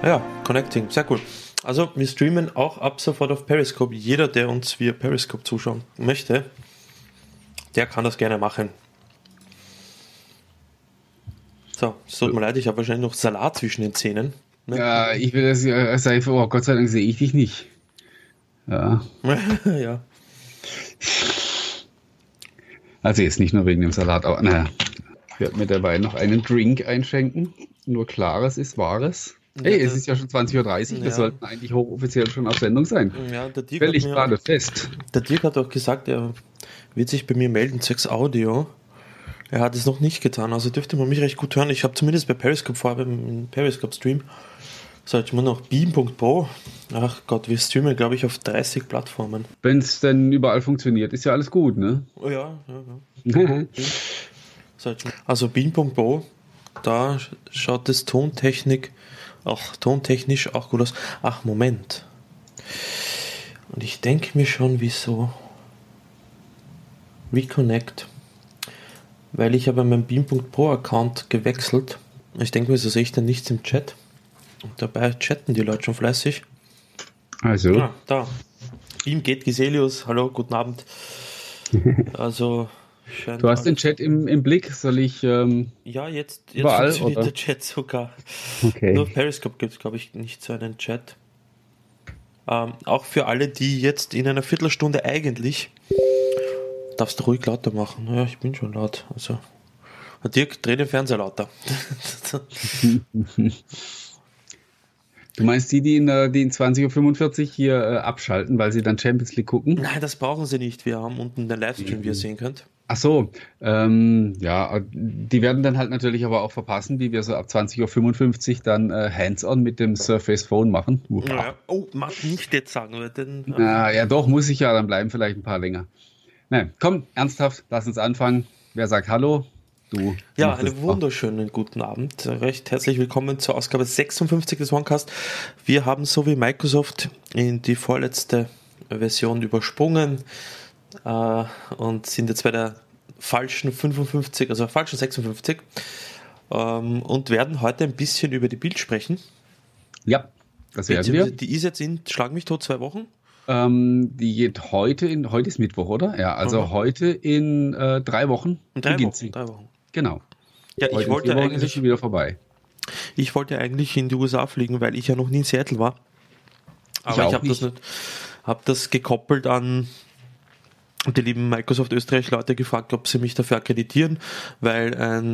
Ja, Connecting, sehr cool. Also wir streamen auch ab sofort auf Periscope. Jeder, der uns via Periscope zuschauen möchte, der kann das gerne machen. So, es tut mir leid, ich habe wahrscheinlich noch Salat zwischen den Zähnen. Ne? Ja, ich will das sagen, oh Gott sei Dank sehe ich dich nicht. Ja. Ja. Also jetzt nicht nur wegen dem Salat, aber naja. Ich werde mir dabei noch einen Drink einschenken. Nur Klares ist Wahres. Hey, Ja, es ist ja schon 20:30 Uhr. Wir ja. sollten eigentlich hochoffiziell schon auf Sendung sein. Ja, Stelle ich gerade fest. Der Dirk hat auch gesagt, er wird sich bei mir melden, zwecks Audio. Er hat es noch nicht getan, also dürfte man mich recht gut hören. Ich habe zumindest bei Periscope vorher im Periscope-Stream, sollte man noch Beam.pro. Ach Gott, wir streamen, glaube ich, auf 30 Plattformen. Wenn es denn überall funktioniert, ist ja alles gut, ne? Oh ja. Also Beam.pro, da schaut das tontechnisch auch gut aus. Ach, Moment. Und ich denke mir schon, wieso Reconnect. Weil ich habe meinen Beam.pro Account gewechselt. Ich denke mir, so sehe ich dann nichts im Chat. Und dabei chatten die Leute schon fleißig. Also. Ah, da. Beam geht Giselius. Hallo, guten Abend. Also, du hast den Chat im Blick. Soll ich. Ja, jetzt überall, funktioniert oder? der Chat sogar. Okay. Nur auf Periscope gibt es, glaube ich, nicht so einen Chat. Auch für alle, die jetzt in einer Viertelstunde eigentlich. Darfst du ruhig lauter machen? Ja, ich bin schon laut. Also, Dirk, dreh den Fernseher lauter. Du meinst die in 20:45 Uhr hier abschalten, weil sie dann Champions League gucken? Nein, das brauchen sie nicht. Wir haben unten den Livestream, wie ihr sehen könnt. Ach so, ja, die werden dann halt natürlich aber auch verpassen, wie wir so ab 20:55 Uhr dann Hands-on mit dem Surface Phone machen. Ja. Oh, mach nicht jetzt sagen, oder? Ja doch, muss ich ja, dann bleiben vielleicht ein paar länger. Nein, komm, ernsthaft, lass uns anfangen. Wer sagt Hallo? Du. Ja, einen wunderschönen guten Abend. Recht herzlich willkommen zur Ausgabe 56 des OneCast. Wir haben so wie Microsoft in die vorletzte Version übersprungen und sind jetzt bei der falschen 55, also falschen 56 und werden heute ein bisschen über die Bild sprechen. Ja, das werden wir. Die ist jetzt in Schlag mich tot 2 Wochen. Die geht heute ist Mittwoch, oder? Ja, also heute in 3 Wochen beginnt sie. 3 Wochen. Genau. Ja, ich wollte eigentlich ist schon wieder vorbei. Ich wollte eigentlich in die USA fliegen, weil ich ja noch nie in Seattle war. Aber ich habe das gekoppelt an die lieben Microsoft Österreich Leute gefragt, ob sie mich dafür akkreditieren, weil ein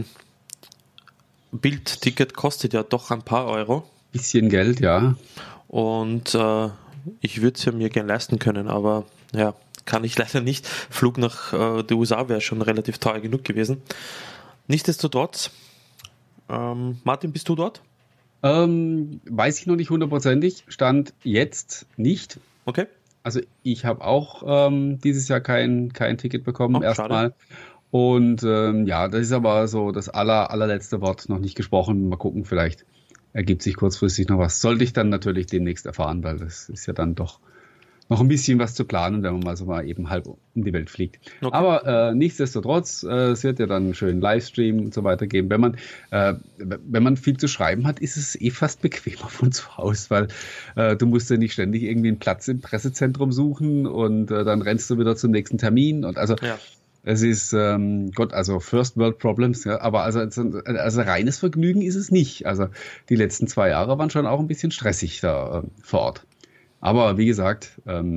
Bild-Ticket kostet ja doch ein paar Euro. Bisschen Geld, ja. Und ich würde es ja mir gern leisten können, aber ja, kann ich leider nicht. Flug nach den USA wäre schon relativ teuer genug gewesen. Nichtsdestotrotz, Martin, bist du dort? Weiß ich noch nicht hundertprozentig. Stand jetzt nicht. Okay. Also ich habe auch dieses Jahr kein Ticket bekommen, erstmal. Und ja, das ist aber so das allerletzte Wort noch nicht gesprochen. Mal gucken, vielleicht ergibt sich kurzfristig noch was. Sollte ich dann natürlich demnächst erfahren, weil das ist ja dann doch noch ein bisschen was zu planen, wenn man mal eben halb um die Welt fliegt. Okay. Aber nichtsdestotrotz, es wird ja dann einen schönen Livestream und so weiter geben. Wenn man viel zu schreiben hat, ist es fast bequemer von zu Hause, weil du musst ja nicht ständig irgendwie einen Platz im Pressezentrum suchen und dann rennst du wieder zum nächsten Termin. Und also es ist, also First World Problems, ja, aber also reines Vergnügen ist es nicht. Also die letzten 2 Jahre waren schon auch ein bisschen stressig da vor Ort. Aber wie gesagt,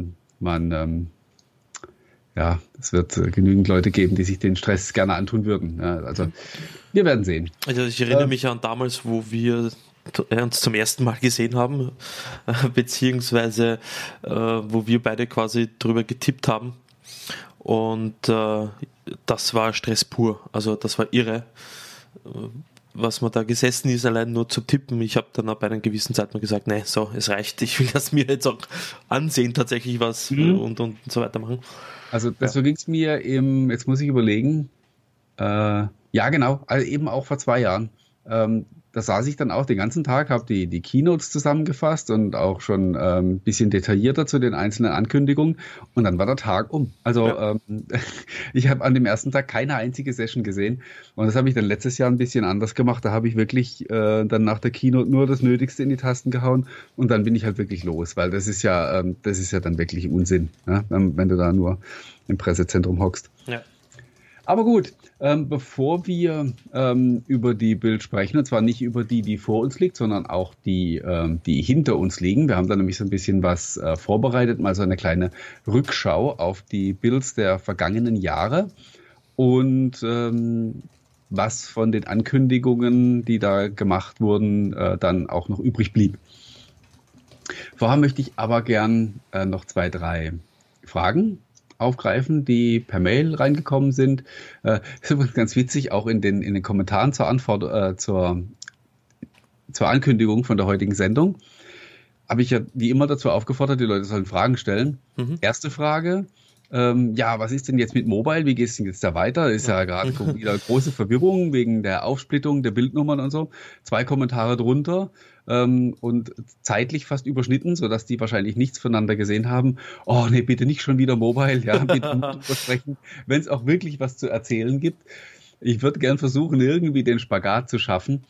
es wird genügend Leute geben, die sich den Stress gerne antun würden. Ja, also wir werden sehen. Also ich erinnere mich an damals, wo wir uns zum ersten Mal gesehen haben, beziehungsweise wo wir beide quasi drüber getippt haben. Und das war Stress pur. Also das war irre, was man da gesessen ist, allein nur zu tippen. Ich habe dann bei einer gewissen Zeit mal gesagt, nee, so, es reicht. Ich will das mir jetzt auch ansehen, tatsächlich was und so weiter machen. Also so ging es mir jetzt muss ich überlegen, ja genau, also eben auch vor 2 Jahren. da saß ich dann auch den ganzen Tag, habe die Keynotes zusammengefasst und auch schon ein bisschen detaillierter zu den einzelnen Ankündigungen. Und dann war der Tag um. Also ich habe an dem ersten Tag keine einzige Session gesehen. Und das habe ich dann letztes Jahr ein bisschen anders gemacht. Da habe ich wirklich dann nach der Keynote nur das Nötigste in die Tasten gehauen. Und dann bin ich halt wirklich los, weil das ist ja dann wirklich Unsinn, ja? Wenn du da nur im Pressezentrum hockst. Ja. Aber gut, bevor wir über die Build sprechen, und zwar nicht über die vor uns liegt, sondern auch die hinter uns liegen. Wir haben da nämlich so ein bisschen was vorbereitet, mal so eine kleine Rückschau auf die Builds der vergangenen Jahre und was von den Ankündigungen, die da gemacht wurden, dann auch noch übrig blieb. Vorher möchte ich aber gern noch 2, 3 Fragen aufgreifen, die per Mail reingekommen sind. Ist übrigens ganz witzig, auch in den Kommentaren zur Ankündigung von der heutigen Sendung habe ich ja wie immer dazu aufgefordert, die Leute sollen Fragen stellen. Erste Frage, was ist denn jetzt mit Mobile? Wie geht es denn jetzt da weiter? Ist ja gerade wieder große Verwirrung wegen der Aufsplittung der Bildnummern und so. 2 Kommentare drunter und zeitlich fast überschnitten, sodass die wahrscheinlich nichts voneinander gesehen haben. Oh nee, bitte nicht schon wieder Mobile, ja, bitte nicht versprechen, wenn es auch wirklich was zu erzählen gibt. Ich würde gern versuchen, irgendwie den Spagat zu schaffen.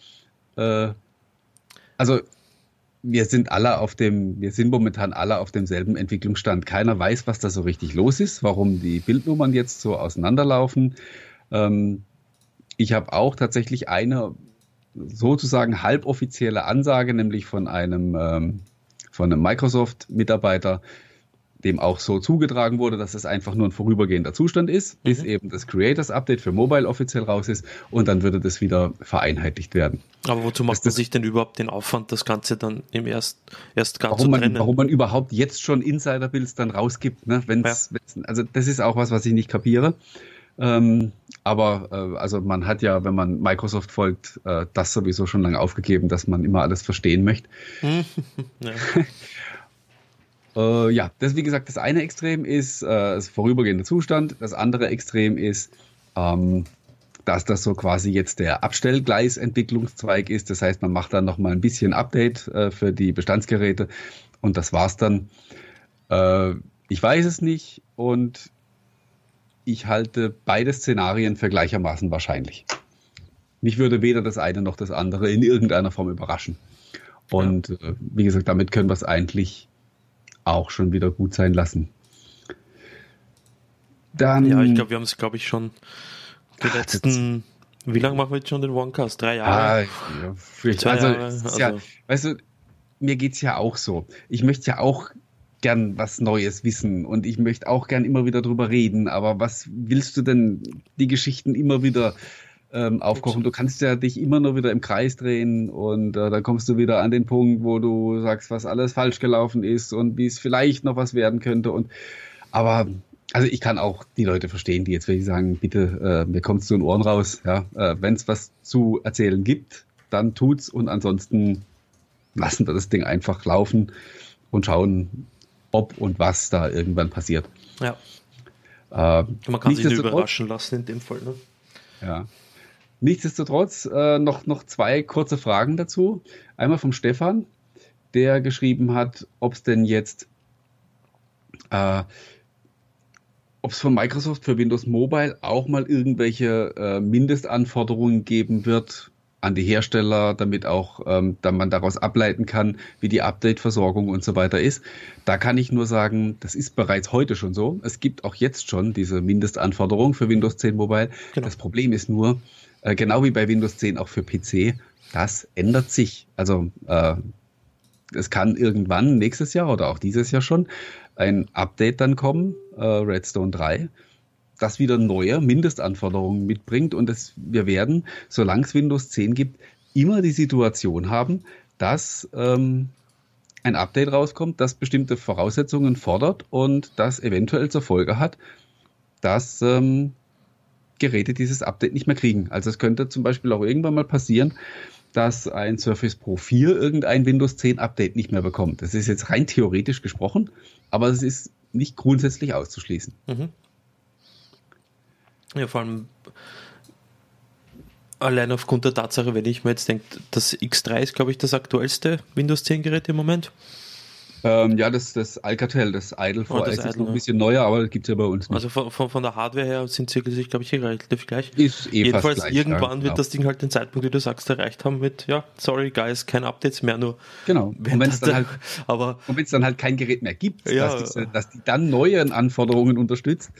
Wir sind momentan alle auf demselben Entwicklungsstand. Keiner weiß, was da so richtig los ist, warum die Bildnummern jetzt so auseinanderlaufen. Ich habe auch tatsächlich eine sozusagen halboffizielle Ansage, nämlich von einem Microsoft-Mitarbeiter, dem auch so zugetragen wurde, dass es einfach nur ein vorübergehender Zustand ist, bis eben das Creators Update für Mobile offiziell raus ist und dann würde das wieder vereinheitlicht werden. Aber wozu macht man sich denn überhaupt den Aufwand, das Ganze dann im erst gar zu trennen? Warum man überhaupt jetzt schon Insider-Builds dann rausgibt, ne? Also das ist auch was ich nicht kapiere. Also man hat ja, wenn man Microsoft folgt, das sowieso schon lange aufgegeben, dass man immer alles verstehen möchte. Das wie gesagt, das eine Extrem ist das vorübergehende Zustand. Das andere Extrem ist, dass das so quasi jetzt der Abstellgleis-Entwicklungszweig ist. Das heißt, man macht dann nochmal ein bisschen Update für die Bestandsgeräte und das war's dann. Ich weiß es nicht und ich halte beide Szenarien für gleichermaßen wahrscheinlich. Mich würde weder das eine noch das andere in irgendeiner Form überraschen. Und wie gesagt, damit können wir es eigentlich auch schon wieder gut sein lassen. Dann, ich glaube, wir haben es, schon die letzten, wie lange machen wir jetzt schon den OneCast? 3 Jahre? Weißt du, mir geht's ja auch so. Ich möchte ja auch gern was Neues wissen und ich möchte auch gern immer wieder drüber reden, aber was willst du denn die Geschichten immer wieder aufkochen? Du kannst ja dich immer nur wieder im Kreis drehen und dann kommst du wieder an den Punkt, wo du sagst, was alles falsch gelaufen ist und wie es vielleicht noch was werden könnte aber ich kann auch die Leute verstehen, die jetzt wirklich sagen, bitte, mir kommt's zu den Ohren raus, ja, wenn es was zu erzählen gibt, dann tut's und ansonsten lassen wir das Ding einfach laufen und schauen, ob und was da irgendwann passiert. Ja. Man kann sich nicht überraschen lassen in dem Fall, ne? Ja. Nichtsdestotrotz noch 2 kurze Fragen dazu. Einmal vom Stefan, der geschrieben hat, ob es denn jetzt ob es von Microsoft für Windows Mobile auch mal irgendwelche Mindestanforderungen geben wird an die Hersteller, damit auch dann man daraus ableiten kann, wie die Update-Versorgung und so weiter ist. Da kann ich nur sagen, das ist bereits heute schon so. Es gibt auch jetzt schon diese Mindestanforderungen für Windows 10 Mobile. Genau. Das Problem ist nur, genau wie bei Windows 10 auch für PC, das ändert sich. Also es kann irgendwann nächstes Jahr oder auch dieses Jahr schon ein Update dann kommen, Redstone 3, das wieder neue Mindestanforderungen mitbringt und wir werden, solange es Windows 10 gibt, immer die Situation haben, dass ein Update rauskommt, das bestimmte Voraussetzungen fordert und das eventuell zur Folge hat, dass Geräte dieses Update nicht mehr kriegen. Also es könnte zum Beispiel auch irgendwann mal passieren, dass ein Surface Pro 4 irgendein Windows 10 Update nicht mehr bekommt. Das ist jetzt rein theoretisch gesprochen, aber es ist nicht grundsätzlich auszuschließen. Ja, vor allem Allein aufgrund der Tatsache, wenn ich mir jetzt denke, das X3 ist, glaube ich, das aktuellste Windows 10 Gerät im Moment. Das Alcatel, das Idle VS ist noch ein bisschen neuer, aber das gibt es ja bei uns nicht. Also von der Hardware her sind sie, glaube ich, relativ gleich. Ist Jedenfalls fast gleich, irgendwann wird das Ding halt den Zeitpunkt, wie du sagst, erreicht haben mit, sorry guys, keine Updates mehr, nur. Genau. Und wenn es dann halt kein Gerät mehr gibt, dass die dann neuen Anforderungen unterstützt,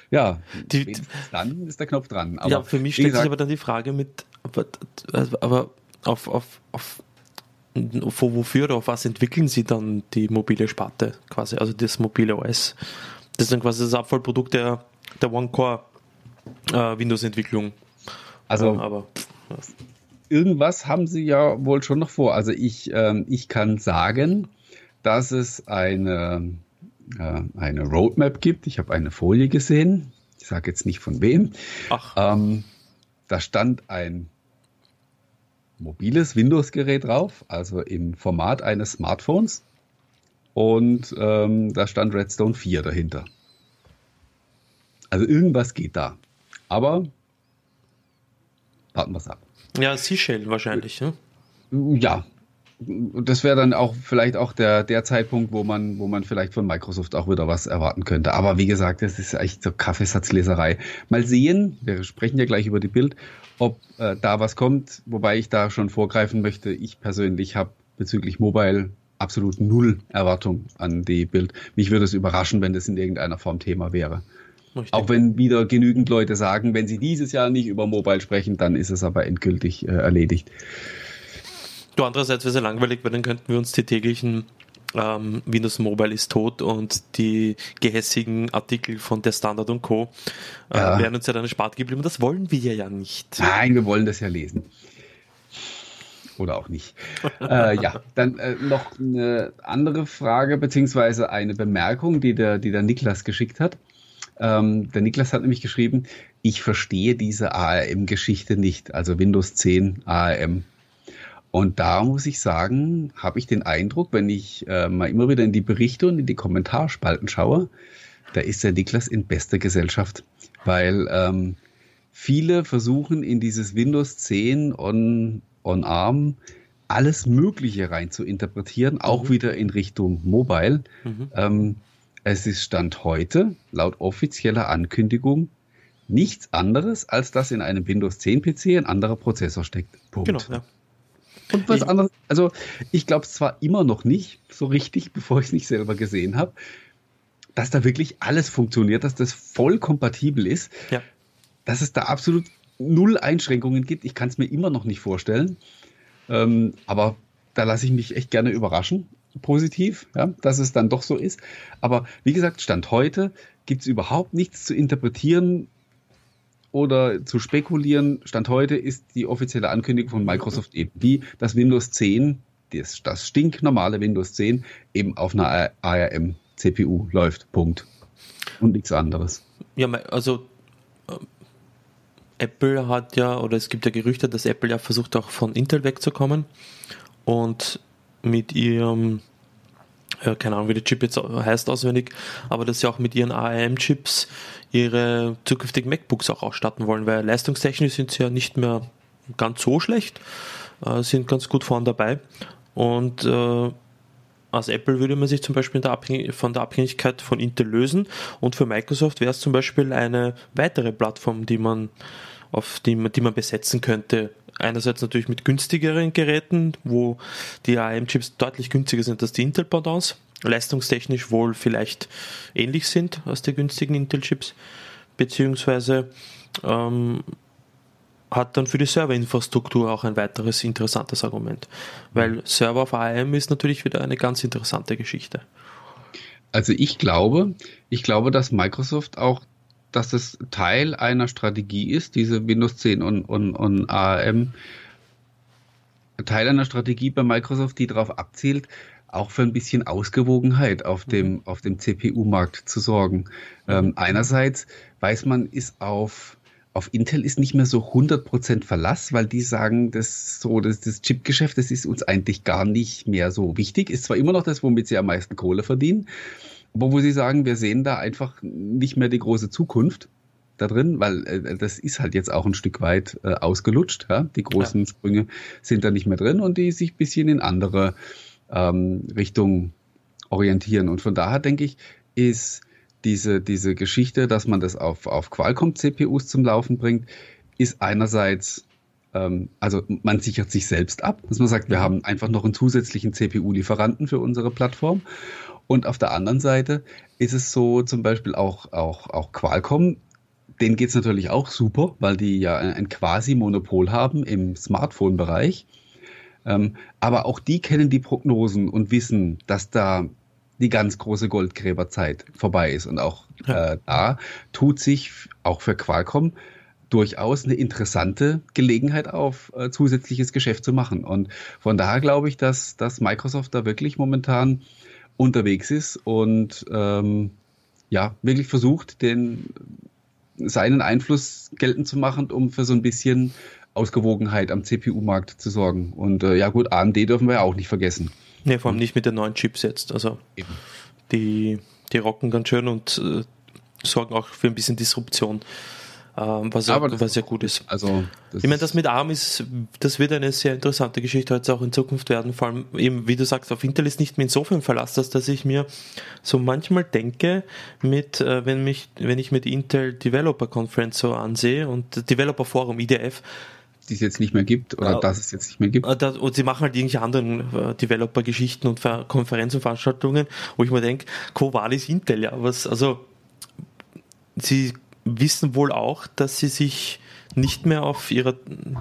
dann ist der Knopf dran. Aber für mich stellt sich aber dann die Frage aber wofür oder auf was entwickeln sie dann die mobile Sparte quasi, also das mobile OS? Das ist dann quasi das Abfallprodukt der One-Core Windows-Entwicklung. Also irgendwas haben sie ja wohl schon noch vor. Also ich kann sagen, dass es eine Roadmap gibt. Ich habe eine Folie gesehen. Ich sage jetzt nicht von wem. Da stand ein mobiles Windows-Gerät drauf, also im Format eines Smartphones. Und da stand Redstone 4 dahinter. Also irgendwas geht da. Aber warten wir es ab. Ja, Seashell wahrscheinlich, ne? Ja. Das wäre dann auch vielleicht auch der Zeitpunkt, wo man vielleicht von Microsoft auch wieder was erwarten könnte. Aber wie gesagt, das ist echt so Kaffeesatzleserei. Mal sehen, wir sprechen ja gleich über die Bild, ob da was kommt, wobei ich da schon vorgreifen möchte. Ich persönlich habe bezüglich Mobile absolut null Erwartung an die Bild. Mich würde es überraschen, wenn das in irgendeiner Form Thema wäre. Richtig. Auch wenn wieder genügend Leute sagen, wenn sie dieses Jahr nicht über Mobile sprechen, dann ist es aber endgültig erledigt. Du, andererseits wäre es ja langweilig, weil dann könnten wir uns die täglichen Windows Mobile ist tot und die gehässigen Artikel von der Standard und Co. Wären uns ja dann erspart geblieben. Das wollen wir ja nicht. Nein, wir wollen das ja lesen. Oder auch nicht. Dann noch eine andere Frage, beziehungsweise eine Bemerkung, die der Niklas geschickt hat. Der Niklas hat nämlich geschrieben, ich verstehe diese ARM-Geschichte nicht, also Windows 10 ARM. Und da muss ich sagen, habe ich den Eindruck, wenn ich mal immer wieder in die Berichte und in die Kommentarspalten schaue, da ist der Niklas in bester Gesellschaft, weil viele versuchen in dieses Windows 10 on ARM alles Mögliche rein zu interpretieren, auch wieder in Richtung Mobile. Es ist Stand heute, laut offizieller Ankündigung, nichts anderes, als dass in einem Windows 10 PC ein anderer Prozessor steckt. Punkt. Genau, ja. Und was anderes, also ich glaube es zwar immer noch nicht so richtig, bevor ich es nicht selber gesehen habe, dass da wirklich alles funktioniert, dass das voll kompatibel ist, dass es da absolut null Einschränkungen gibt. Ich kann es mir immer noch nicht vorstellen, aber da lasse ich mich echt gerne überraschen, positiv, dass es dann doch so ist. Aber wie gesagt, Stand heute gibt es überhaupt nichts zu interpretieren oder zu spekulieren. Stand heute ist die offizielle Ankündigung von Microsoft eben die, dass Windows 10, das stinknormale Windows 10, eben auf einer ARM-CPU läuft. Punkt. Und nichts anderes. Ja, also Apple hat oder es gibt ja Gerüchte, dass Apple versucht auch von Intel wegzukommen und mit ihrem, keine Ahnung, wie der Chip jetzt heißt auswendig, aber dass sie auch mit ihren ARM-Chips ihre zukünftigen MacBooks auch ausstatten wollen, weil leistungstechnisch sind sie ja nicht mehr ganz so schlecht, sind ganz gut vorn dabei und als Apple würde man sich zum Beispiel von der Abhängigkeit von Intel lösen und für Microsoft wäre es zum Beispiel eine weitere Plattform, die man besetzen könnte. Einerseits natürlich mit günstigeren Geräten, wo die ARM-Chips deutlich günstiger sind als die Intel-Pendants, leistungstechnisch wohl vielleicht ähnlich sind als die günstigen Intel-Chips, beziehungsweise hat dann für die Serverinfrastruktur auch ein weiteres interessantes Argument, weil Server auf ARM ist natürlich wieder eine ganz interessante Geschichte. Also ich glaube, dass Microsoft auch, dass es Teil einer Strategie ist, diese Windows 10 und ARM, Teil einer Strategie bei Microsoft, die darauf abzielt, auch für ein bisschen Ausgewogenheit auf dem CPU-Markt zu sorgen. Einerseits weiß man, ist auf Intel ist nicht mehr so 100% Verlass, weil die sagen, das Chipgeschäft, das ist uns eigentlich gar nicht mehr so wichtig. Ist zwar immer noch das, womit sie am meisten Kohle verdienen, aber wo sie sagen, wir sehen da einfach nicht mehr die große Zukunft. da drin, weil das ist halt jetzt auch ein Stück weit ausgelutscht. Ja? Die großen Sprünge sind da nicht mehr drin und die sich ein bisschen in andere Richtungen orientieren. Und von daher denke ich, ist diese Geschichte, dass man das auf Qualcomm-CPUs zum Laufen bringt, ist einerseits, also man sichert sich selbst ab, dass man sagt, wir haben einfach noch einen zusätzlichen CPU-Lieferanten für unsere Plattform. Und auf der anderen Seite ist es so zum Beispiel auch Qualcomm, denen geht es natürlich auch super, weil die ja ein Quasi-Monopol haben im Smartphone-Bereich. Aber auch die kennen die Prognosen und wissen, dass da die ganz große Goldgräberzeit vorbei ist. Und auch da tut sich auch für Qualcomm durchaus eine interessante Gelegenheit auf, zusätzliches Geschäft zu machen. Und von daher glaube ich, dass Microsoft da wirklich momentan unterwegs ist und wirklich versucht, seinen Einfluss geltend zu machen, um für so ein bisschen Ausgewogenheit am CPU-Markt zu sorgen. Und gut, AMD dürfen wir ja auch nicht vergessen. Nee, vor allem nicht mit den neuen Chips jetzt. Also die rocken ganz schön und sorgen auch für ein bisschen Disruption, was ja gut ist. Also, ich meine, das mit ARM das wird eine sehr interessante Geschichte heute auch in Zukunft werden. Vor allem eben, wie du sagst, auf Intel ist nicht mehr insofern Verlass, dass ich mir so manchmal denke, wenn ich mit Intel Developer Conference so ansehe und Developer Forum, IDF, die es jetzt nicht mehr gibt oder dass es jetzt nicht mehr gibt. Und sie machen halt irgendwelche anderen Developer-Geschichten und Konferenzenveranstaltungen, wo ich mir denke, Qual ist Intel, ja, sie wissen wohl auch, dass sie sich nicht mehr auf ihren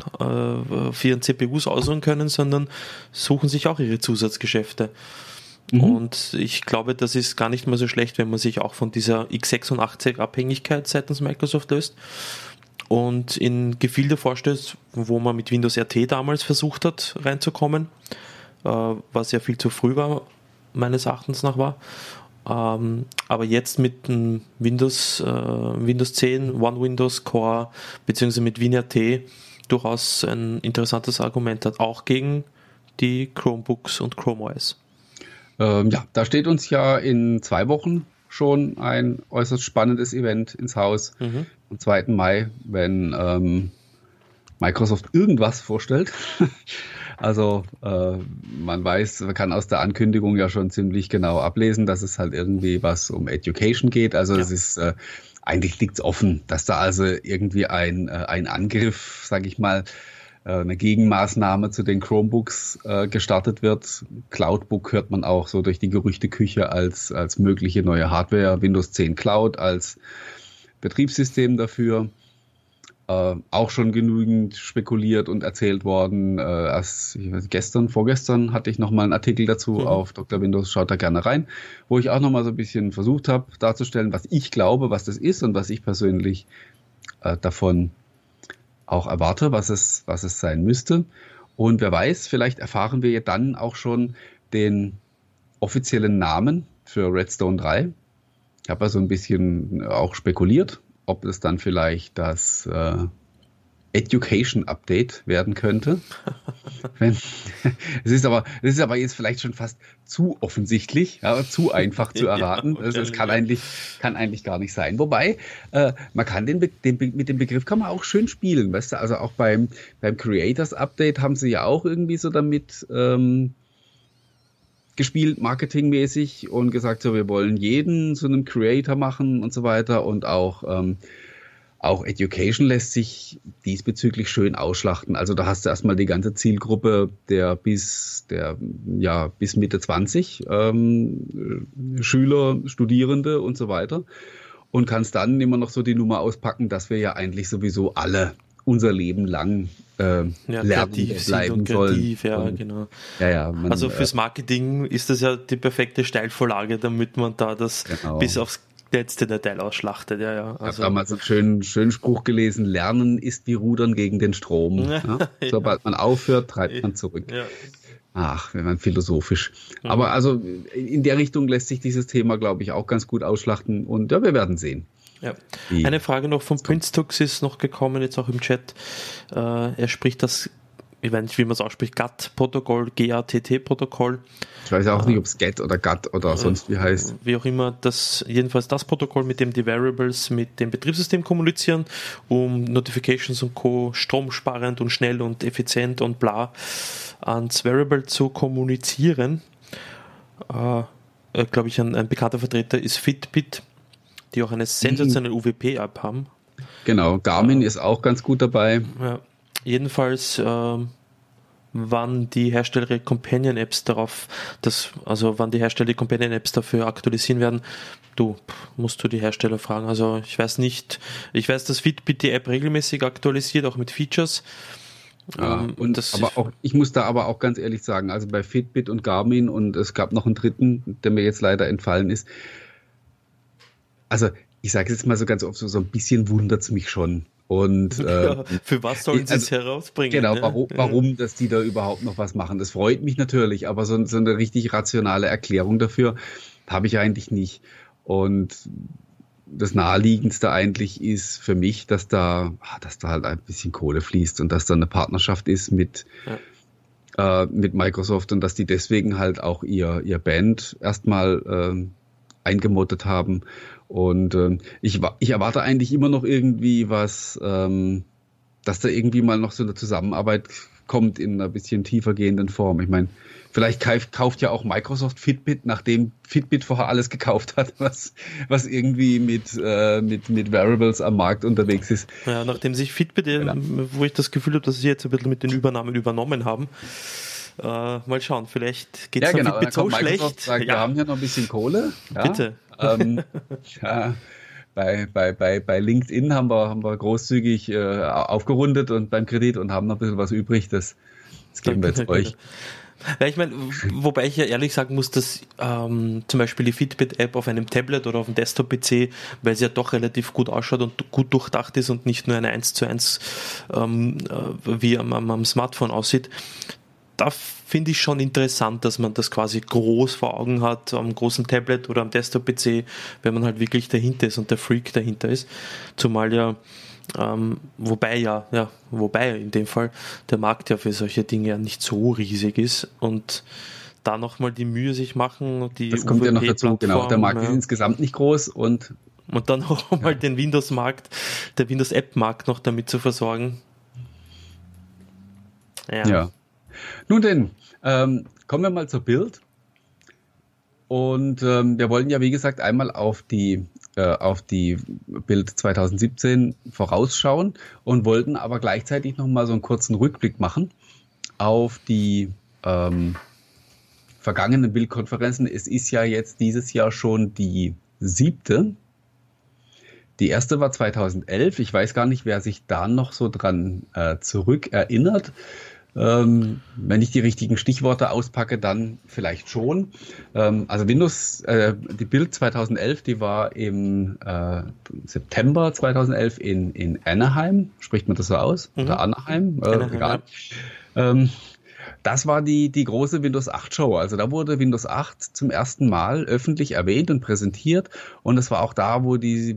CPUs ausruhen können, sondern suchen sich auch ihre Zusatzgeschäfte. Und ich glaube, das ist gar nicht mehr so schlecht, wenn man sich auch von dieser x86-Abhängigkeit seitens Microsoft löst und in Gefilde vorstößt, wo man mit Windows RT damals versucht hat reinzukommen, was ja viel zu früh war, meines Erachtens nach war. Aber jetzt mit dem Windows 10, One Windows Core beziehungsweise mit WinRT durchaus ein interessantes Argument hat, auch gegen die Chromebooks und Chrome OS. Da steht uns ja in 2 Wochen schon ein äußerst spannendes Event ins Haus. Am 2. Mai, wenn Microsoft irgendwas vorstellt. Also man kann aus der Ankündigung ja schon ziemlich genau ablesen, dass es halt irgendwie was um Education geht. Also es ist eigentlich liegt's offen, dass da also irgendwie ein Angriff, sage ich mal, eine Gegenmaßnahme zu den Chromebooks gestartet wird. Cloudbook hört man auch so durch die Gerüchteküche als mögliche neue Hardware. Windows 10 Cloud als Betriebssystem dafür. Auch schon genügend spekuliert und erzählt worden. Vorgestern hatte ich nochmal einen Artikel dazu auf Dr. Windows, schaut da gerne rein, wo ich auch nochmal so ein bisschen versucht habe darzustellen, was ich glaube, was das ist und was ich persönlich davon auch erwarte, was es sein müsste. Und wer weiß, vielleicht erfahren wir ja dann auch schon den offiziellen Namen für Redstone 3. Ich habe also ein bisschen auch spekuliert, ob es dann vielleicht das Education Update werden könnte. Es ist aber jetzt vielleicht schon fast zu offensichtlich, zu einfach zu erraten. Das kann eigentlich gar nicht sein. Wobei, man kann mit dem Begriff kann man auch schön spielen. Weißt du? Also auch beim Creators Update haben sie ja auch irgendwie so damit gespielt, marketingmäßig, und gesagt, so, wir wollen jeden zu einem Creator machen und so weiter. Und auch Education lässt sich diesbezüglich schön ausschlachten. Also da hast du erstmal die ganze Zielgruppe der bis Mitte 20 Schüler, Studierende und so weiter, und kannst dann immer noch so die Nummer auspacken, dass wir ja eigentlich sowieso alle unser Leben lang lernen bleiben sollen. Genau. Also fürs Marketing ist das ja die perfekte Steilvorlage, damit man da das bis aufs letzte Detail ausschlachtet. Ich habe damals einen schönen Spruch gelesen: Lernen ist wie Rudern gegen den Strom. Sobald man aufhört, treibt man zurück. Ja. Ach, wenn man philosophisch. Aber also in der Richtung lässt sich dieses Thema, glaube ich, auch ganz gut ausschlachten, und wir werden sehen. Ja. Eine Frage noch von Prince Tux ist noch gekommen, jetzt auch im Chat. Er spricht das ich weiß nicht, wie man es ausspricht, GATT-Protokoll, GATT-Protokoll. Ich weiß auch nicht, ob es GET oder GATT oder sonst wie heißt. Wie auch immer, jedenfalls das Protokoll, mit dem die Variables mit dem Betriebssystem kommunizieren, um Notifications und Co. stromsparend und schnell und effizient und bla ans Variable zu kommunizieren. Glaube ich, ein bekannter Vertreter ist Fitbit, die auch eine sensationelle UWP-App haben. Genau, Garmin ist auch ganz gut dabei. Ja. Jedenfalls wann die Hersteller Companion-Apps wann die Hersteller Companion-Apps dafür aktualisieren werden, musst du die Hersteller fragen. Also ich weiß, dass Fitbit die App regelmäßig aktualisiert, auch mit Features. Ich muss da aber auch ganz ehrlich sagen, also bei Fitbit und Garmin, und es gab noch einen dritten, der mir jetzt leider entfallen ist. Also ich sage jetzt mal so ganz oft, so ein bisschen wundert es mich schon. Und für was sollen sie es herausbringen? Genau, ne? warum, dass die da überhaupt noch was machen. Das freut mich natürlich, aber so eine richtig rationale Erklärung dafür habe ich eigentlich nicht. Und das Naheliegendste eigentlich ist für mich, dass da halt ein bisschen Kohle fließt und dass da eine Partnerschaft ist mit Microsoft und dass die deswegen halt auch ihr Band erstmal eingemottet haben. Und ich erwarte eigentlich immer noch irgendwie was, dass da irgendwie mal noch so eine Zusammenarbeit kommt in einer bisschen tiefer gehenden Form. Ich meine, vielleicht kauft ja auch Microsoft Fitbit, nachdem Fitbit vorher alles gekauft hat, was irgendwie mit Wearables am Markt unterwegs ist. Ja, nachdem sich Fitbit, wo ich das Gefühl habe, dass sie jetzt ein bisschen mit den Übernahmen übernommen haben, mal schauen, vielleicht geht es Fitbit so schlecht. Sagt, wir haben ja noch ein bisschen Kohle. Ja? Bitte. Bei LinkedIn haben wir großzügig aufgerundet und beim Kredit und haben noch ein bisschen was übrig. Das geben wir jetzt euch. Ja, ich meine, wobei ich ja ehrlich sagen muss, dass zum Beispiel die Fitbit-App auf einem Tablet oder auf einem Desktop-PC, weil sie ja doch relativ gut ausschaut und gut durchdacht ist und nicht nur eine 1:1 wie am Smartphone aussieht, da finde ich schon interessant, dass man das quasi groß vor Augen hat, am großen Tablet oder am Desktop-PC, wenn man halt wirklich dahinter ist und der Freak dahinter ist. Zumal ja, wobei in dem Fall der Markt ja für solche Dinge ja nicht so riesig ist und da nochmal die Mühe sich machen, die das kommt ja noch dazu, genau, der Markt ist insgesamt nicht groß und dann auch mal den Windows-Markt, der Windows-App-Markt noch damit zu versorgen. Ja. Nun denn, kommen wir mal zur Build. Und wir wollen ja, wie gesagt, einmal auf die Build 2017 vorausschauen und wollten aber gleichzeitig nochmal so einen kurzen Rückblick machen auf die vergangenen Build-Konferenzen. Es ist ja jetzt dieses Jahr schon die 7. Die erste war 2011. Ich weiß gar nicht, wer sich da noch so dran zurückerinnert. Wenn ich die richtigen Stichworte auspacke, dann vielleicht schon. Also die Build 2011, die war im September 2011 in Anaheim. Spricht man das so aus? Oder Anaheim? Egal. Das war die große Windows 8 Show. Also da wurde Windows 8 zum ersten Mal öffentlich erwähnt und präsentiert. Und es war auch da, wo die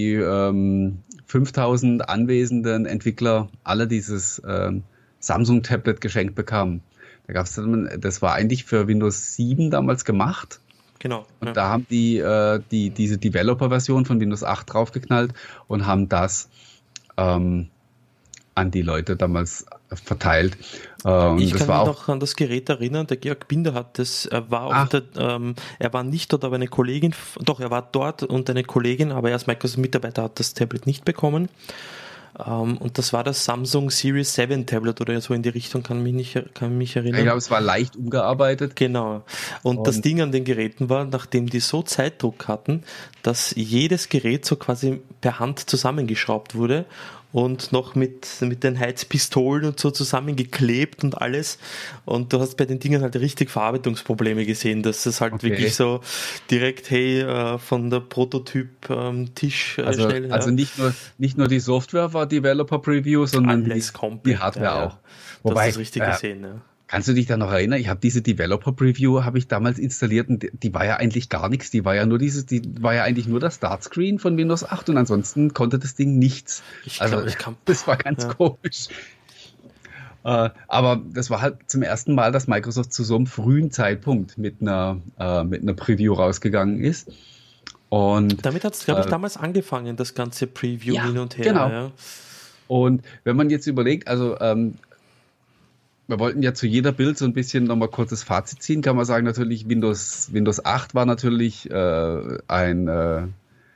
5000 anwesenden Entwickler alle dieses Samsung-Tablet geschenkt bekamen. Da gab's das war eigentlich für Windows 7 damals gemacht. Genau. Und da haben diese Developer-Version von Windows 8 draufgeknallt und haben das an die Leute damals verteilt. Ich kann mich noch an das Gerät erinnern, der Georg Binder hat das, er war nicht dort, aber eine Kollegin, doch, er war dort und eine Kollegin, aber er als Microsoft-Mitarbeiter hat das Tablet nicht bekommen. Und das war das Samsung Series 7 Tablet oder so in die Richtung, kann mich erinnern. Ich glaube, es war leicht umgearbeitet. Genau. Und das Ding an den Geräten war, nachdem die so Zeitdruck hatten, dass jedes Gerät so quasi per Hand zusammengeschraubt wurde und noch mit den Heizpistolen und so zusammengeklebt und alles. Und du hast bei den Dingen halt richtig Verarbeitungsprobleme gesehen, dass es halt wirklich so direkt, von der Prototyp-Tisch schnell. Also nicht nur die Software war Developer Preview, sondern alles komplett, die Hardware auch. Wobei, das ist richtig gesehen, ja. Kannst du dich da noch erinnern? Ich habe diese Developer Preview habe ich damals installiert und die war ja eigentlich gar nichts. Die war ja eigentlich nur das Startscreen von Windows 8 und ansonsten konnte das Ding nichts. Das war ganz komisch. Aber das war halt zum ersten Mal, dass Microsoft zu so einem frühen Zeitpunkt mit einer Preview rausgegangen ist. Und damit hat es, glaube ich, damals angefangen, das ganze Preview hin und her. Genau. Ja. Und wenn man jetzt überlegt, also wir wollten ja zu jeder Build so ein bisschen nochmal kurzes Fazit ziehen, kann man sagen, natürlich Windows 8 war natürlich ein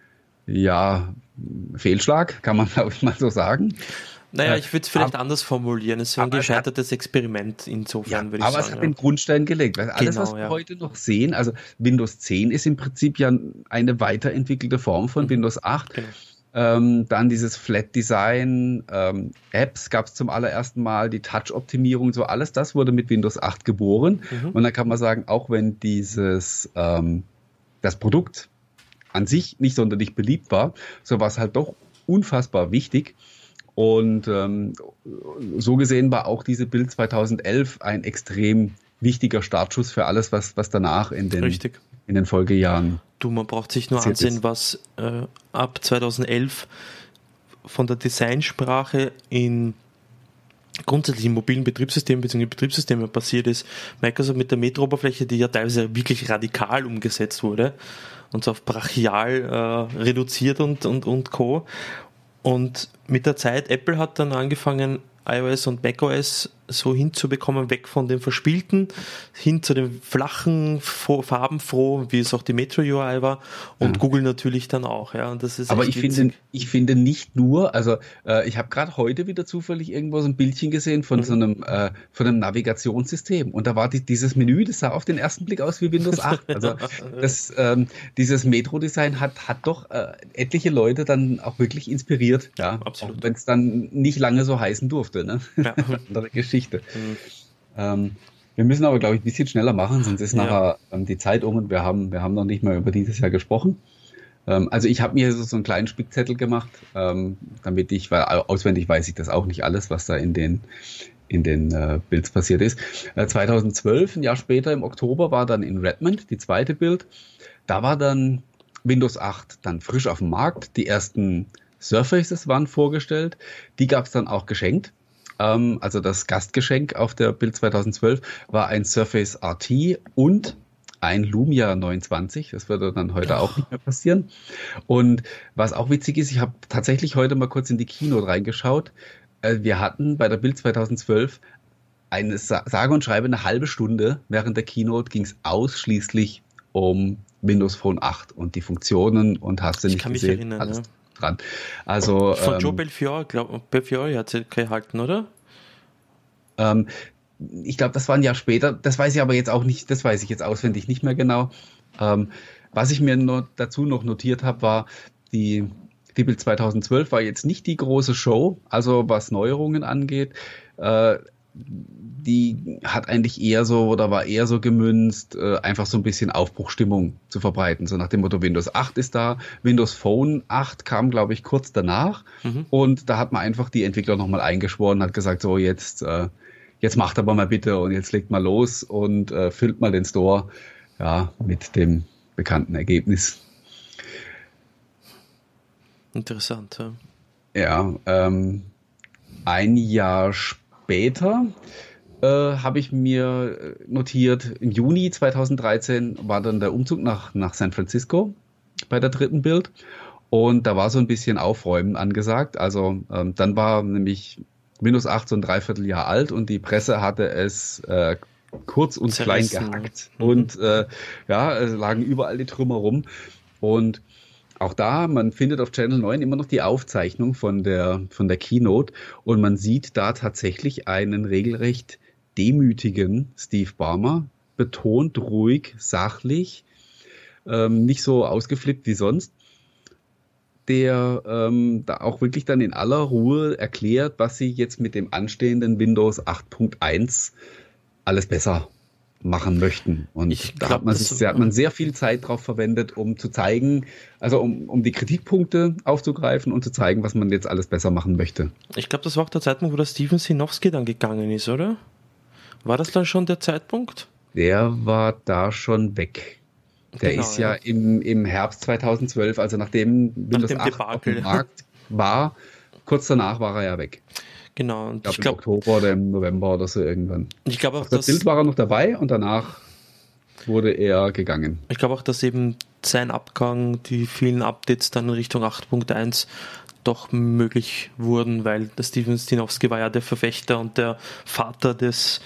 Fehlschlag, kann man glaube ich mal so sagen. Naja, ich würde es vielleicht anders formulieren. Es war ein gescheitertes Experiment insofern, würde ich sagen. Aber es hat den Grundstein gelegt. Weil alles, was wir heute noch sehen, also Windows 10 ist im Prinzip ja eine weiterentwickelte Form von Windows 8. Genau. Dann dieses Flat Design, Apps gab es zum allerersten Mal, die Touch-Optimierung, so alles das wurde mit Windows 8 geboren. Und dann kann man sagen, auch wenn das Produkt an sich nicht sonderlich beliebt war, so war es halt doch unfassbar wichtig. Und so gesehen war auch diese Build 2011 ein extrem wichtiger Startschuss für alles, was danach in den Folgejahren. Man braucht sich nur ansehen, was ab 2011 von der Designsprache in grundsätzlich in mobilen Betriebssystemen bzw. Betriebssystemen passiert ist. Microsoft mit der Metro-Oberfläche, die ja teilweise wirklich radikal umgesetzt wurde und so auf brachial reduziert und Co. Und mit der Zeit, Apple hat dann angefangen, iOS und macOS so hinzubekommen, weg von dem Verspielten, hin zu dem flachen, farbenfroh, wie es auch die Metro UI war, und Google natürlich dann auch. Ja, und das ist aber ich finde nicht nur, also ich habe gerade heute wieder zufällig irgendwo so ein Bildchen gesehen von so einem Navigationssystem, und da war dieses Menü, das sah auf den ersten Blick aus wie Windows 8. Also dieses Metro-Design hat doch etliche Leute dann auch wirklich inspiriert, ja, absolut. Wenn es dann nicht lange so heißen durfte, ne? Ja. Andere Geschichte. Wir müssen aber, glaube ich, ein bisschen schneller machen, sonst ist nachher die Zeit um und wir haben noch nicht mal über dieses Jahr gesprochen. Also ich habe mir so einen kleinen Spickzettel gemacht, damit weil auswendig weiß ich das auch nicht alles, was da in den Builds passiert ist. 2012, ein Jahr später, im Oktober, war dann in Redmond die zweite Build. Da war dann Windows 8 dann frisch auf dem Markt. Die ersten Surfaces waren vorgestellt. Die gab es dann auch geschenkt. Also das Gastgeschenk auf der Build 2012 war ein Surface RT und ein Lumia 29. Das würde dann heute auch nicht mehr passieren. Und was auch witzig ist, ich habe tatsächlich heute mal kurz in die Keynote reingeschaut. Wir hatten bei der Build 2012 eine sage und schreibe eine halbe Stunde. Während der Keynote ging es ausschließlich um Windows Phone 8 und die Funktionen und hast du nicht gesehen. Ich kann mich erinnern, alles dran. Also, von Joe Belfiore hat sie gehalten, oder? Ich glaube, das war ein Jahr später. Das weiß ich aber jetzt auch nicht, das weiß ich jetzt auswendig nicht mehr genau. Was ich mir dazu noch notiert habe, war, die Build 2012 war jetzt nicht die große Show, also was Neuerungen angeht. Die hat eigentlich war eher so gemünzt, einfach so ein bisschen Aufbruchstimmung zu verbreiten. So nach dem Motto, Windows 8 ist da, Windows Phone 8 kam, glaube ich, kurz danach. Und da hat man einfach die Entwickler nochmal eingeschworen, hat gesagt, so jetzt macht aber mal bitte und jetzt legt mal los und füllt mal den Store, ja, mit dem bekannten Ergebnis. Interessant, ja. Ja, ein Jahr später habe ich mir notiert, im Juni 2013 war dann der Umzug nach San Francisco bei der dritten Build und da war so ein bisschen Aufräumen angesagt. Also dann war nämlich Windows 8 so ein Dreivierteljahr alt und die Presse hatte es kurz und klein gehackt und es lagen überall die Trümmer rum und auch da, man findet auf Channel 9 immer noch die Aufzeichnung von der Keynote und man sieht da tatsächlich einen regelrecht demütigen Steve Ballmer, betont ruhig, sachlich, nicht so ausgeflippt wie sonst, der da auch wirklich dann in aller Ruhe erklärt, was sie jetzt mit dem anstehenden Windows 8.1 alles besser machen möchten. Und da hat man sehr viel Zeit drauf verwendet, um zu zeigen, also um die Kritikpunkte aufzugreifen und zu zeigen, was man jetzt alles besser machen möchte. Ich glaube, das war auch der Zeitpunkt, wo der Steven Sinofsky dann gegangen ist, oder? War das dann schon der Zeitpunkt? Der war da schon weg. Der ist ja im Herbst 2012, also nachdem Windows 8 auf dem Markt war, kurz danach war er ja weg. Genau. Und ich glaube, im Oktober oder im November oder so irgendwann. Ich glaube auch, auf das Bild war er noch dabei und danach wurde er gegangen. Ich glaube auch, dass eben sein Abgang, die vielen Updates dann in Richtung 8.1 doch möglich wurden, weil der Steven Stinowski war ja der Verfechter und der Vater des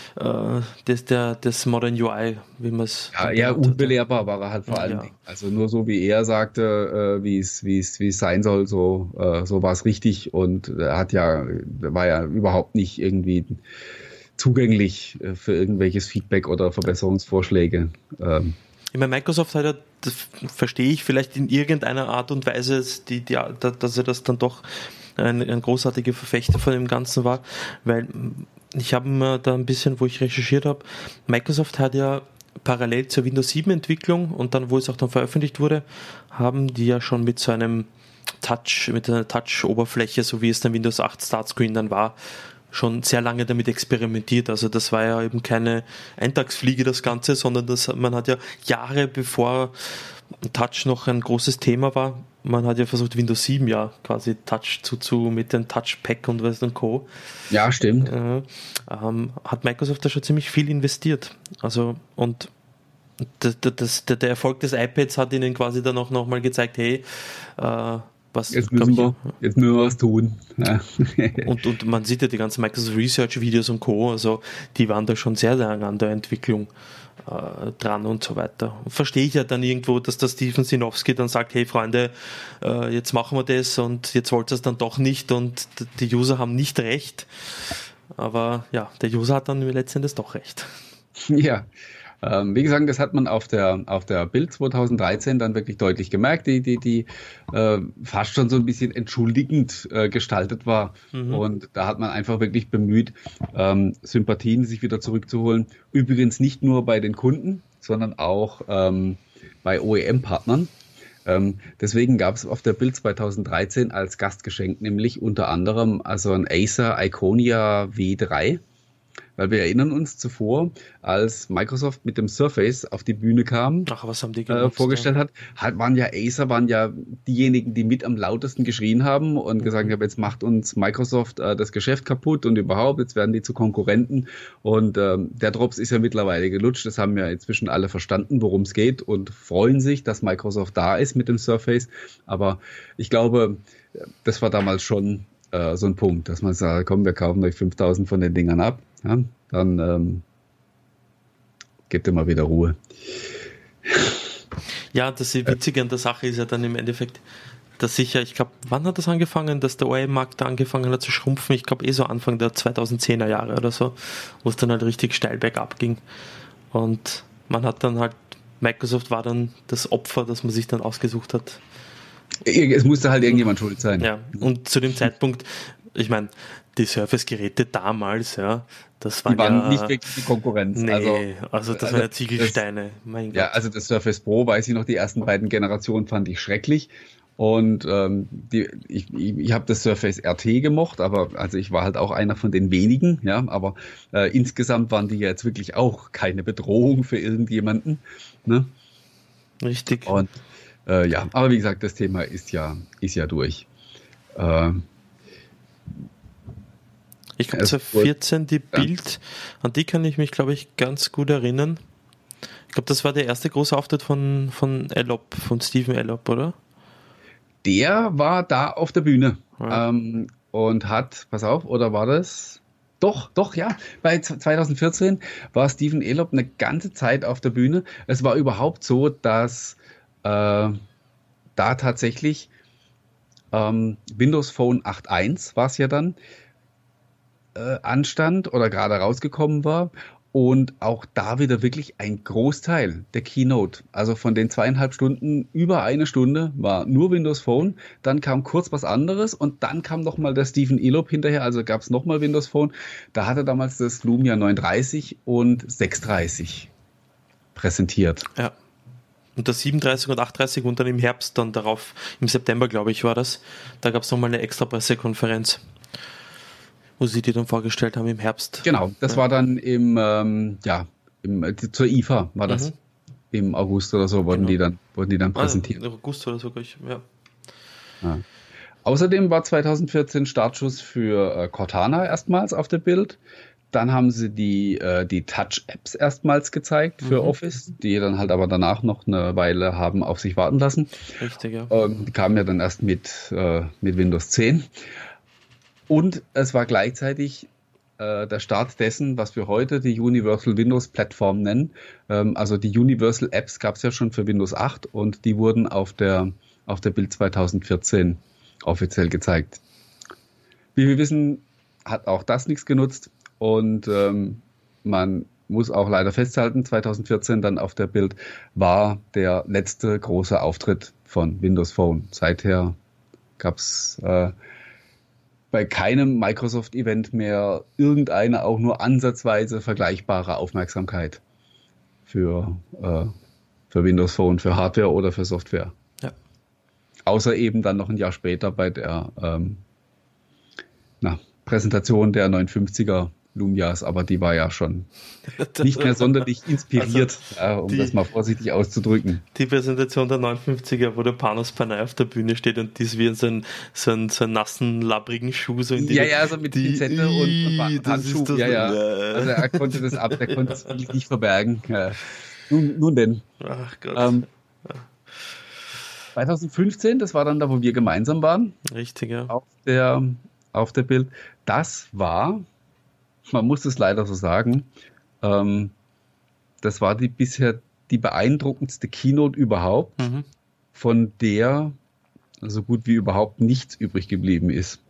Modern UI, wie man es. Ja, eher unbelehrbar war er halt vor allen Dingen. Also nur so wie er sagte, wie es sein soll, so war es richtig, und er war ja überhaupt nicht irgendwie zugänglich für irgendwelches Feedback oder Verbesserungsvorschläge. Ich meine, Microsoft hat ja, das verstehe ich vielleicht in irgendeiner Art und Weise, dass er das dann doch ein großartiger Verfechter von dem Ganzen war, weil ich habe mir da ein bisschen, wo ich recherchiert habe, Microsoft hat ja parallel zur Windows 7 Entwicklung und dann, wo es auch dann veröffentlicht wurde, haben die ja schon mit einer Touch-Oberfläche, so wie es dann Windows 8 Startscreen dann war, schon sehr lange damit experimentiert. Also das war ja eben keine Eintagsfliege das Ganze, sondern man hat ja Jahre bevor Touch noch ein großes Thema war, man hat ja versucht, Windows 7 ja quasi Touch mit dem Touch-Pack und was und Co. Ja, stimmt. Hat Microsoft da schon ziemlich viel investiert. Also, und der Erfolg des iPads hat ihnen quasi dann auch nochmal gezeigt, hey, jetzt müssen wir was tun. Ja. und man sieht ja die ganzen Microsoft Research Videos und Co. Also die waren da schon sehr lange an der Entwicklung dran und so weiter. Verstehe ich ja dann irgendwo, dass der Steven Sinofsky dann sagt, hey Freunde, jetzt machen wir das und jetzt wollt ihr es dann doch nicht und die User haben nicht recht. Aber ja, der User hat dann letztendlich doch recht. Ja. Wie gesagt, das hat man auf der Bild 2013 dann wirklich deutlich gemerkt, die fast schon so ein bisschen entschuldigend gestaltet war. Mhm. Und da hat man einfach wirklich bemüht, Sympathien sich wieder zurückzuholen. Übrigens nicht nur bei den Kunden, sondern auch bei OEM-Partnern. Deswegen gab es auf der Bild 2013 als Gastgeschenk nämlich unter anderem also ein Acer Iconia W3. Weil wir erinnern uns zuvor, als Microsoft mit dem Surface auf die Bühne kam, was haben die genutzt, vorgestellt hat, waren ja diejenigen, die mit am lautesten geschrien haben und gesagt haben, jetzt macht uns Microsoft das Geschäft kaputt und überhaupt, jetzt werden die zu Konkurrenten. Und der Drops ist ja mittlerweile gelutscht. Das haben ja inzwischen alle verstanden, worum es geht, und freuen sich, dass Microsoft da ist mit dem Surface. Aber ich glaube, das war damals schon so ein Punkt, dass man sagt, komm, wir kaufen euch 5.000 von den Dingern ab. Ja, dann gebt ihr mal wieder Ruhe. Ja, das Witzige an der Sache ist ja dann im Endeffekt, dass sicher, ich glaube, wann hat das angefangen, dass der OEM-Markt da angefangen hat zu schrumpfen? Ich glaube so Anfang der 2010er Jahre oder so, wo es dann halt richtig steil bergab ging. Und man hat dann halt, Microsoft war dann das Opfer, das man sich dann ausgesucht hat. Es musste halt irgendjemand schuld sein. Ja, und zu dem Zeitpunkt, ich meine, die Surface-Geräte damals, ja, das waren nicht wirklich die Konkurrenz. Nee, also das waren ja Ziegelsteine. Mein Gott. Ja, also das Surface Pro, weiß ich noch, die ersten beiden Generationen fand ich schrecklich. Und ich habe das Surface RT gemocht, aber also ich war halt auch einer von den wenigen, ja, aber insgesamt waren die jetzt wirklich auch keine Bedrohung für irgendjemanden. Ne? Richtig. Und ja, aber wie gesagt, das Thema ist ja durch. Ich glaube, 2014 die Bild, an die kann ich mich, glaube ich, ganz gut erinnern. Ich glaube, das war der erste große Auftritt von Elop, von Stephen Elop, oder? Der war da auf der Bühne ja. Und hat, pass auf, oder war das? Doch, ja. Bei 2014 war Stephen Elop eine ganze Zeit auf der Bühne. Es war überhaupt so, dass da tatsächlich Windows Phone 8.1 war es ja dann, anstand oder gerade rausgekommen war, und auch da wieder wirklich ein Großteil der Keynote, also von den 2,5 Stunden, über eine Stunde war nur Windows Phone, dann kam kurz was anderes und dann kam nochmal der Stephen Elop hinterher, also gab es nochmal Windows Phone, da hatte damals das Lumia 930 und 630 präsentiert. Ja. Und das 37 und 830 und dann im Herbst, dann darauf, im September, glaube ich, war das, da gab es nochmal eine extra Pressekonferenz, wo sie die dann vorgestellt haben im Herbst. Genau, das war dann zur IFA war das. Im August oder so wurden die dann präsentiert. Im August oder so, ja. Außerdem war 2014 Startschuss für Cortana erstmals auf der Bild. Dann haben sie die Touch-Apps erstmals gezeigt für Office, die dann halt aber danach noch eine Weile haben auf sich warten lassen. Richtig, ja. Die kamen ja dann erst mit Windows 10. Und es war gleichzeitig der Start dessen, was wir heute die Universal Windows Plattform nennen. Also die Universal Apps gab es ja schon für Windows 8 und die wurden auf der Bild 2014 offiziell gezeigt. Wie wir wissen, hat auch das nichts genutzt und man muss auch leider festhalten, 2014 dann auf der Bild war der letzte große Auftritt von Windows Phone. Seither gab es bei keinem Microsoft-Event mehr irgendeine auch nur ansatzweise vergleichbare Aufmerksamkeit für Windows Phone, für Hardware oder für Software. Ja. Außer eben dann noch ein Jahr später bei der Präsentation der 950er Lumias, aber die war ja schon nicht mehr sonderlich inspiriert, das mal vorsichtig auszudrücken. Die Präsentation der 59er, wo der Panos Panay auf der Bühne steht und dies wie in so einen nassen, labbrigen Schuh so in die... Ja, so mit Pinzette und Handschuh. Also er konnte das ab, er konnte es wirklich nicht verbergen. Ja. Nun denn. Ach Gott. 2015, das war dann da, wo wir gemeinsam waren. Richtig, ja. Auf der Bild. Das war... Man muss es leider so sagen, das war bisher die beeindruckendste Keynote überhaupt, von der so gut wie überhaupt nichts übrig geblieben ist.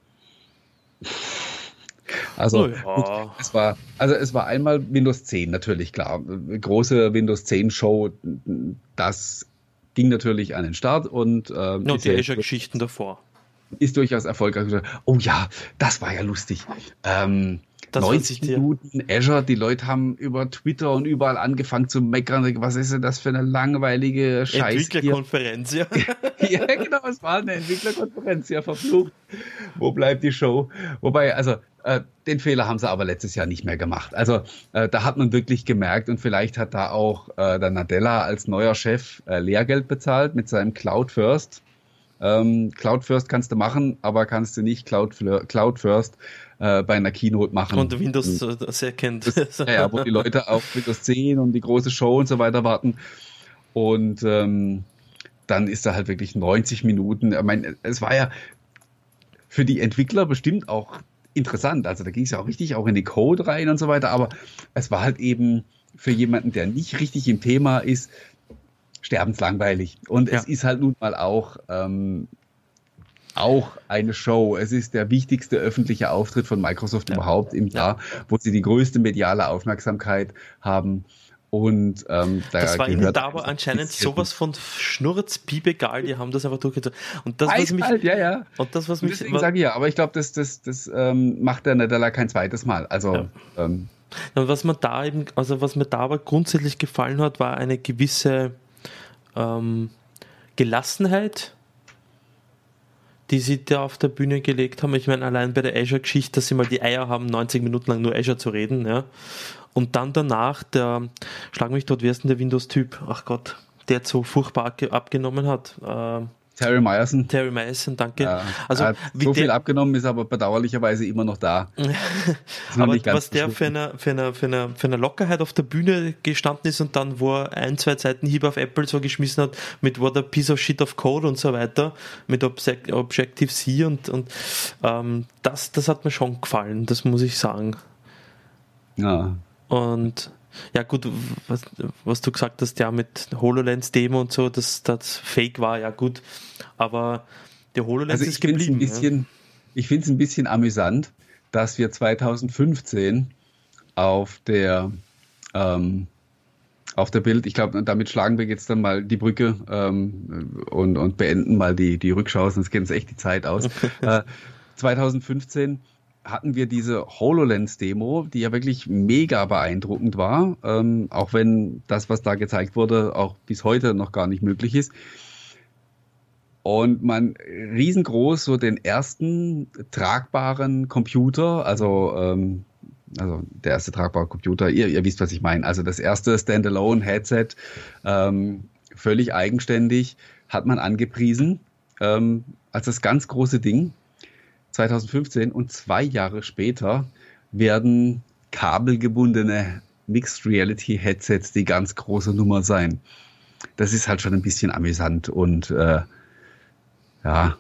Also, gut, es war einmal Windows 10, natürlich, klar. Große Windows 10 Show, das ging natürlich an den Start und die Azure-Geschichten davor. Ist durchaus erfolgreich. Oh ja, das war ja lustig. 90 Minuten Azure, die Leute haben über Twitter und überall angefangen zu meckern. Was ist denn das für eine langweilige Scheiße? Entwicklerkonferenz, ja. Ja, genau, es war eine Entwicklerkonferenz, ja, verflucht. Wo bleibt die Show? Wobei, also, den Fehler haben sie aber letztes Jahr nicht mehr gemacht. Also, da hat man wirklich gemerkt und vielleicht hat da auch der Nadella als neuer Chef Lehrgeld bezahlt mit seinem Cloud First. Cloud First kannst du machen, aber kannst du nicht Cloud First bei einer Keynote machen. Und Windows sehr kennt. Wo die Leute auf Windows 10 und die große Show und so weiter warten. Und dann ist da halt wirklich 90 Minuten. Ich meine, es war ja für die Entwickler bestimmt auch interessant. Also da ging es ja auch richtig auch in den Code rein und so weiter. Aber es war halt eben für jemanden, der nicht richtig im Thema ist, sterbenslangweilig. Und es ist halt nun mal auch eine Show. Es ist der wichtigste öffentliche Auftritt von Microsoft überhaupt im Jahr, wo sie die größte mediale Aufmerksamkeit haben. Und das war ihnen da aber anscheinend sowas von Schnurzpiep egal, die haben das einfach durchgezogen. Und das, was mich... Und das, was mich... Deswegen sage ich ja, aber ich glaube, das macht der Nadella kein zweites Mal. Also... was mir da aber grundsätzlich gefallen hat, war eine gewisse Gelassenheit, die sie da auf der Bühne gelegt haben. Ich meine, allein bei der Azure-Geschichte, dass sie mal die Eier haben, 90 Minuten lang nur Azure zu reden, ja. Und dann danach, schlag mich dort, wer ist denn der Windows-Typ? Ach Gott, der jetzt so furchtbar abgenommen hat. Terry Myerson, danke. Also so viel abgenommen, ist aber bedauerlicherweise immer noch da. Aber was der für eine Lockerheit auf der Bühne gestanden ist und dann, wo er 1-2 Seitenhiebe auf Apple so geschmissen hat, mit what a piece of shit of code und so weiter, mit Objective-C und das hat mir schon gefallen, das muss ich sagen. Ja. Und ja gut, was du gesagt hast, ja mit HoloLens-Demo und so, dass das Fake war, ja gut, aber der HoloLens ist geblieben. Ich finde es ein bisschen amüsant, dass wir 2015 auf der Bild, ich glaube, damit schlagen wir jetzt dann mal die Brücke und beenden mal die Rückschau, sonst geht uns echt die Zeit aus. 2015 hatten wir diese HoloLens-Demo, die ja wirklich mega beeindruckend war, auch wenn das, was da gezeigt wurde, auch bis heute noch gar nicht möglich ist. Und man riesengroß so den ersten tragbaren Computer, also der erste tragbare Computer, ihr wisst, was ich meine, also das erste Standalone-Headset, völlig eigenständig, hat man angepriesen. als das ganz große Ding 2015 und 2 Jahre später werden kabelgebundene Mixed Reality Headsets die ganz große Nummer sein. Das ist halt schon ein bisschen amüsant und hat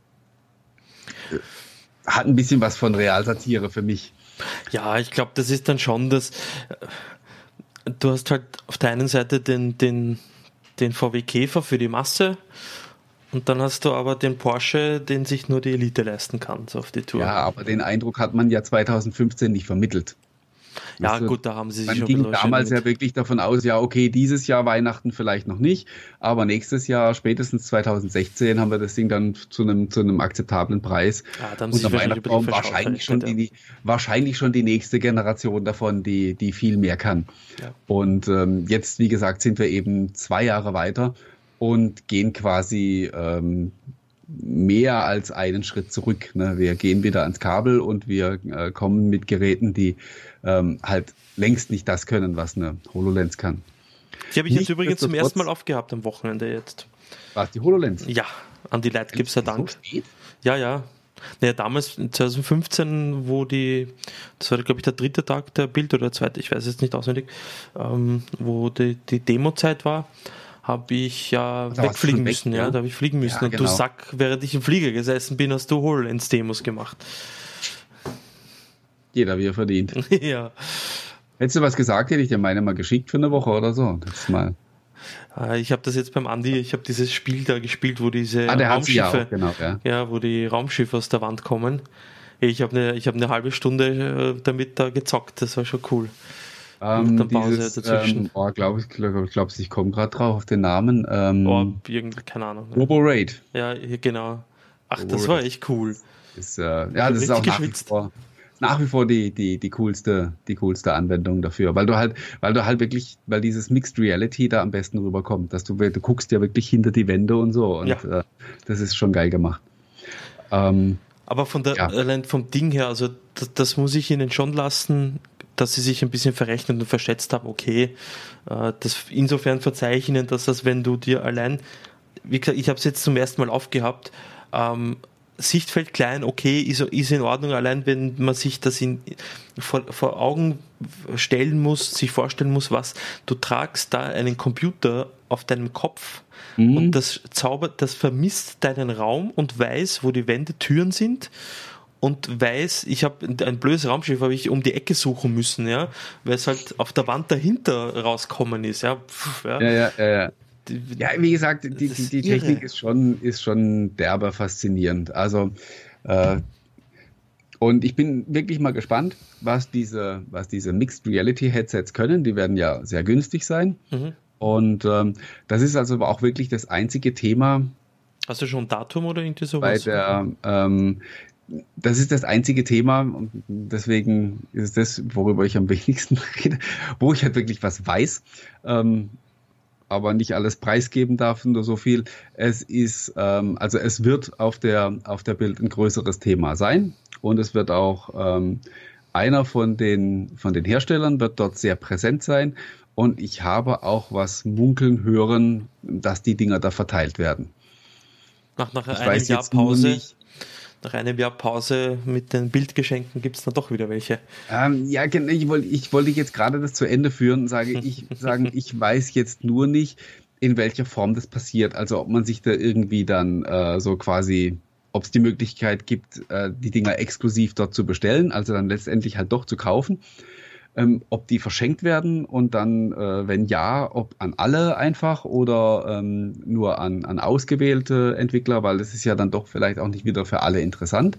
ein bisschen was von Realsatire für mich. Ja, ich glaube, das ist dann schon das. Du hast halt auf der einen Seite den VW Käfer für die Masse und dann hast du aber den Porsche, den sich nur die Elite leisten kann, so auf die Tour. Ja, aber den Eindruck hat man ja 2015 nicht vermittelt. Ja, weißt du, gut, da haben sie sich schon ging damals ja wirklich davon aus, ja, okay, dieses Jahr Weihnachten vielleicht noch nicht, aber nächstes Jahr, spätestens 2016, haben wir das Ding dann zu einem akzeptablen Preis. Ja, da haben sie sich Weihnachtsbaum wahrscheinlich schon die nächste Generation davon, die viel mehr kann. Ja. Und jetzt, wie gesagt, sind wir eben 2 Jahre weiter und gehen quasi mehr als einen Schritt zurück. Ne? Wir gehen wieder ans Kabel und wir kommen mit Geräten, die halt längst nicht das können, was eine HoloLens kann. Die habe ich jetzt übrigens zum ersten Mal aufgehabt am Wochenende jetzt. Was, die HoloLens? Ja, an die Leute gibt's ja Dank. So spät? Ja. Naja, damals 2015, das war glaube ich der 3. Tag der Bild oder der 2., ich weiß jetzt nicht auswendig, wo die Demo-Zeit war, habe ich ja wegfliegen müssen. Ja, da habe ich fliegen müssen. Ja, und genau. Du Sack, während ich im Flieger gesessen bin, hast du HoloLens-Demos gemacht. Jeder, wie er verdient. Ja. Hättest du was gesagt, hätte ich dir meine mal geschickt für eine Woche oder so. Das mal. Ich habe das jetzt beim Andi, ich habe dieses Spiel da gespielt, wo diese Raumschiffe, wo die Raumschiffe aus der Wand kommen. Ich habe eine halbe Stunde damit da gezockt, das war schon cool. Mit der Pause dazwischen. Ich komme gerade drauf auf den Namen. Keine Ahnung. Robo Raid. Ja, genau. Ach, Robo das war echt cool. Das ist auch nach wie vor die coolste Anwendung dafür, weil dieses Mixed Reality da am besten rüberkommt, dass du guckst ja wirklich hinter die Wände und so und das ist schon geil gemacht. Aber allein vom Ding her, also das muss ich ihnen schon lassen, dass sie sich ein bisschen verrechnet und verschätzt haben, okay, insofern verzeihe ich ihnen, dass wenn du dir allein, wie gesagt, ich habe es jetzt zum ersten Mal aufgehabt, Sichtfeld klein, okay, ist in Ordnung, allein wenn man sich das vor Augen stellen muss, sich vorstellen muss, was, du tragst da einen Computer auf deinem Kopf und das vermisst deinen Raum und weiß, wo die Wände, Türen sind und weiß, ich habe ein blödes Raumschiff, habe ich um die Ecke suchen müssen, ja, weil es halt auf der Wand dahinter rauskommen ist, ja. Ja. Ja, wie gesagt, die Technik ist schon derbe faszinierend. Also und ich bin wirklich mal gespannt, was diese Mixed Reality Headsets können. Die werden ja sehr günstig sein. Mhm. Und das ist also auch wirklich das einzige Thema. Hast du schon ein Datum oder irgendwie sowas? Das ist das einzige Thema und deswegen ist es das, worüber ich am wenigsten rede, wo ich halt wirklich was weiß. Aber nicht alles preisgeben darf, nur so viel. Es ist, es wird auf der Bild ein größeres Thema sein und es wird auch einer von den Herstellern wird dort sehr präsent sein und ich habe auch was munkeln hören, dass die Dinger da verteilt werden. Nach einem Jahr Pause mit den Bildgeschenken gibt es dann doch wieder welche. Ich wollte jetzt gerade das zu Ende führen und ich weiß jetzt nur nicht, in welcher Form das passiert. Also ob man sich da irgendwie dann so quasi, ob es die Möglichkeit gibt, die Dinger exklusiv dort zu bestellen, also dann letztendlich halt doch zu kaufen. Ob die verschenkt werden und dann, wenn ja, ob an alle einfach oder nur an ausgewählte Entwickler, weil das ist ja dann doch vielleicht auch nicht wieder für alle interessant.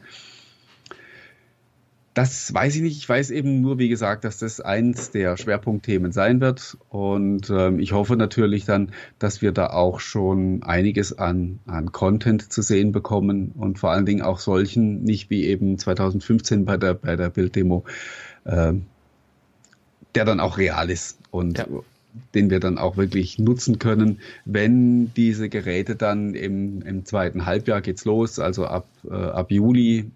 Das weiß ich nicht. Ich weiß eben nur, wie gesagt, dass das eins der Schwerpunktthemen sein wird und ich hoffe natürlich dann, dass wir da auch schon einiges an Content zu sehen bekommen und vor allen Dingen auch solchen, nicht wie eben 2015 bei der Bilddemo, der dann auch real ist und den wir dann auch wirklich nutzen können, wenn diese Geräte dann im zweiten Halbjahr geht's los, also ab Juli,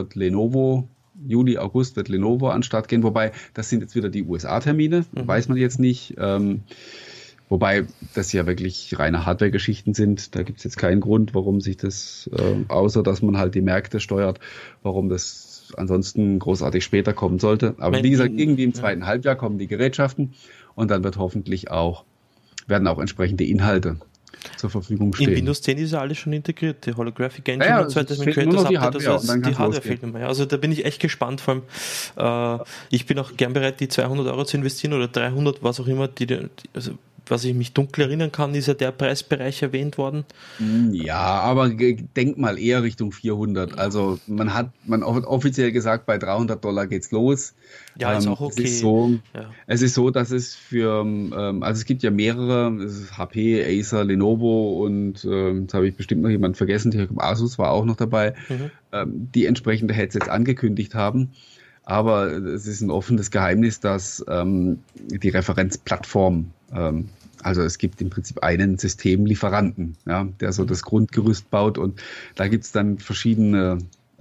August wird Lenovo an den Start gehen, wobei das sind jetzt wieder die USA-Termine, weiß man jetzt nicht. Wobei das ja wirklich reine Hardware-Geschichten sind. Da gibt es jetzt keinen Grund, warum sich das, außer dass man halt die Märkte steuert, warum das ansonsten großartig später kommen sollte. Aber wie gesagt, irgendwie im zweiten Halbjahr kommen die Gerätschaften und dann werden auch entsprechende Inhalte zur Verfügung stehen. In Windows 10 ist ja alles schon integriert, die Holographic Engine ja, und so weiter. Die Hardware fehlt nicht mehr. Also da bin ich echt gespannt, vor allem ich bin auch gern bereit, die 200 Euro zu investieren oder 300, was auch immer, also was ich mich dunkel erinnern kann, ist ja der Preisbereich erwähnt worden. Ja, aber denk mal eher Richtung 400. Also man hat offiziell gesagt, bei $300 geht's los. Ja, ist auch okay. Es ist so, dass es also es gibt ja mehrere, HP, Acer, Lenovo und jetzt habe ich bestimmt noch jemanden vergessen, Asus war auch noch dabei, die entsprechende Headsets angekündigt haben. Aber es ist ein offenes Geheimnis, dass die Referenzplattform, also es gibt im Prinzip einen Systemlieferanten, ja, der so das Grundgerüst baut und da gibt es dann verschiedene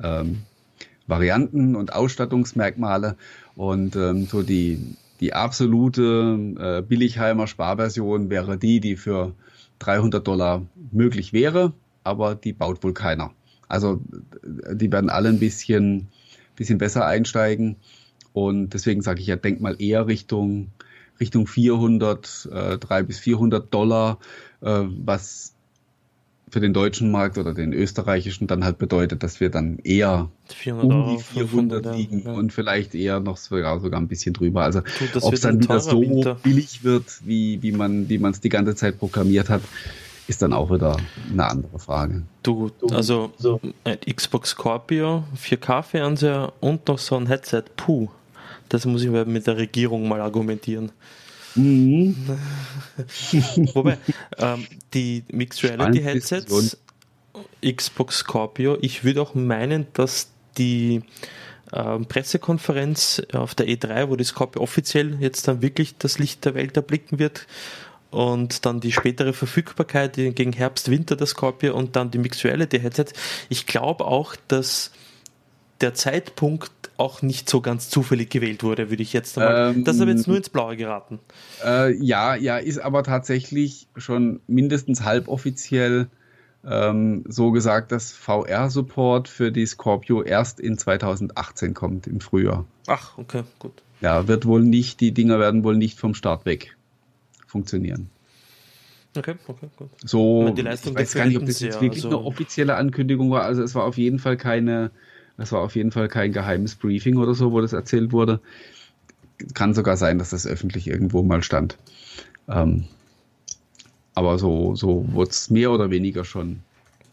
Varianten und Ausstattungsmerkmale und so die absolute Billigheimer Sparversion wäre die für $300 möglich wäre, aber die baut wohl keiner. Also die werden alle ein bisschen besser einsteigen und deswegen sage ich ja, denk mal eher Richtung 400, $300 bis $400, was für den deutschen Markt oder den österreichischen dann halt bedeutet, dass wir dann eher um die 400 liegen und vielleicht eher noch sogar ein bisschen drüber. Also ob es dann wieder so billig wird, wie man es die ganze Zeit programmiert hat, ist dann auch wieder eine andere Frage. Also ein Xbox Scorpio, 4K-Fernseher und noch so ein Headset, das muss ich mit der Regierung mal argumentieren. Mhm. Wobei, die Mixed Reality Headsets, Xbox Scorpio, ich würde auch meinen, dass die Pressekonferenz auf der E3, wo die Scorpio offiziell jetzt dann wirklich das Licht der Welt erblicken wird, und dann die spätere Verfügbarkeit gegen Herbst, Winter der Scorpio und dann die Mixed Reality Headsets. Ich glaube auch, dass der Zeitpunkt auch nicht so ganz zufällig gewählt wurde, würde ich jetzt einmal. Das habe ich jetzt nur ins Blaue geraten. Ja, ist aber tatsächlich schon mindestens halboffiziell so gesagt, dass VR-Support für die Scorpio erst in 2018 kommt, im Frühjahr. Ach, okay, gut. Ja, die Dinger werden wohl nicht vom Start weg funktionieren. Okay, gut. So, ich weiß gar nicht, ob das jetzt wirklich eine offizielle Ankündigung war. Also es war auf jeden Fall kein geheimes Briefing oder so, wo das erzählt wurde. Kann sogar sein, dass das öffentlich irgendwo mal stand. Aber so wurde es mehr oder weniger schon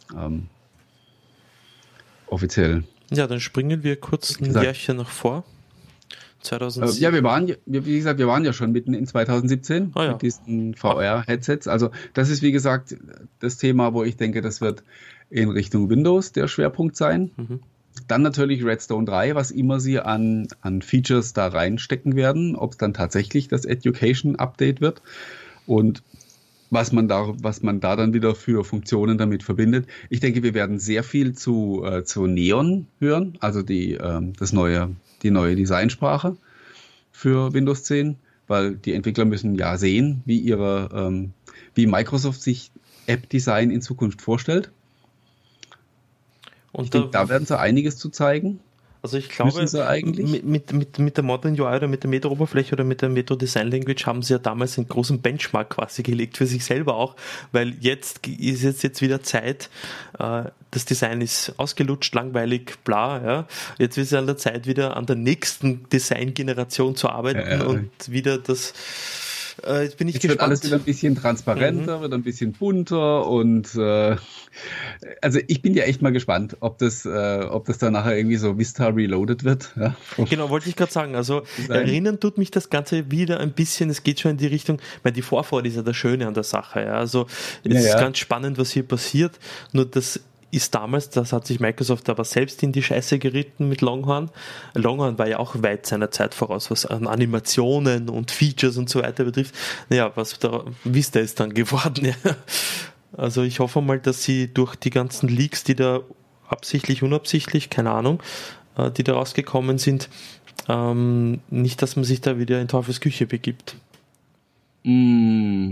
offiziell. Ja, dann springen wir kurz ein Jährchen noch vor. 2007. Ja, wie gesagt, wir waren ja schon mitten in 2017 mit diesen VR-Headsets. Also das ist, wie gesagt, das Thema, wo ich denke, das wird in Richtung Windows der Schwerpunkt sein. Mhm. Dann natürlich Redstone 3, was immer sie an Features da reinstecken werden, ob es dann tatsächlich das Education-Update wird und was man da dann wieder für Funktionen damit verbindet. Ich denke, wir werden sehr viel zu Neon hören, also die neue Designsprache für Windows 10, weil die Entwickler müssen ja sehen, wie Microsoft sich App-Design in Zukunft vorstellt. Und ich denke, da werden sie einiges zu zeigen. Also ich glaube, mit der Modern UI oder mit der Metro-Oberfläche oder mit der Metro Design Language haben sie ja damals einen großen Benchmark quasi gelegt für sich selber auch, weil jetzt ist jetzt wieder Zeit, das Design ist ausgelutscht, langweilig, bla, ja. Jetzt ist es an der Zeit, wieder an der nächsten Design-Generation zu arbeiten und wieder das. Jetzt bin ich gespannt. Wird alles wieder ein bisschen transparenter, wird ein bisschen bunter und also ich bin ja echt mal gespannt, ob das dann nachher irgendwie so Vista Reloaded wird. Ja. Genau, wollte ich gerade sagen. Also erinnern tut mich das Ganze wieder ein bisschen, es geht schon in die Richtung, weil die Vorfreude ist ja das Schöne an der Sache. Ja. Also es ist ganz spannend, was hier passiert, nur das ist damals, das hat sich Microsoft aber selbst in die Scheiße geritten mit Longhorn. Longhorn war ja auch weit seiner Zeit voraus, was an Animationen und Features und so weiter betrifft. Naja, was da Vista ist dann geworden. Ja. Also ich hoffe mal, dass sie durch die ganzen Leaks, die da absichtlich, unabsichtlich, keine Ahnung, die da rausgekommen sind, nicht, dass man sich da wieder in Teufels Küche begibt.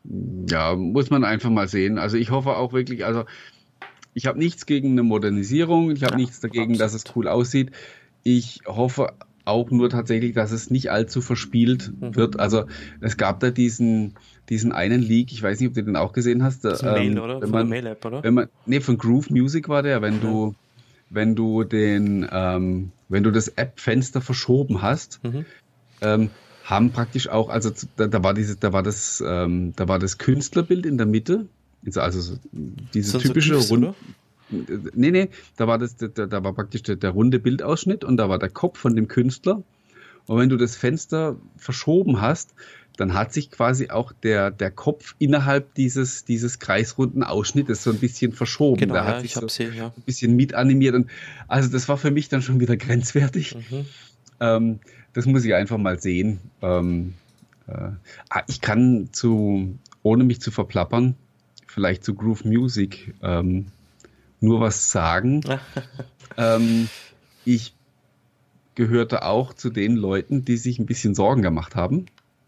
ja, muss man einfach mal sehen. Also ich hoffe auch wirklich, also ich habe nichts gegen eine Modernisierung, ich habe nichts dagegen, absolut, dass es cool aussieht. Ich hoffe auch nur tatsächlich, dass es nicht allzu verspielt wird. Also es gab da diesen einen Leak, ich weiß nicht, ob du den auch gesehen hast. Das ist ein Mail, oder? Von der Mail-App, oder? Von Groove Music war der, wenn du das App-Fenster verschoben hast, haben praktisch auch, also da war das Künstlerbild in der Mitte, also dieses typische Runde. Nee, da war praktisch der runde Bildausschnitt und da war der Kopf von dem Künstler. Und wenn du das Fenster verschoben hast, dann hat sich quasi auch der Kopf innerhalb dieses kreisrunden Ausschnittes so ein bisschen verschoben. Genau, da hat sich ein bisschen mit animiert. Und also das war für mich dann schon wieder grenzwertig. Das muss ich einfach mal sehen. Ich kann ohne mich zu verplappern, vielleicht zu Groove Music nur was sagen. Ich gehörte auch zu den Leuten, die sich ein bisschen Sorgen gemacht haben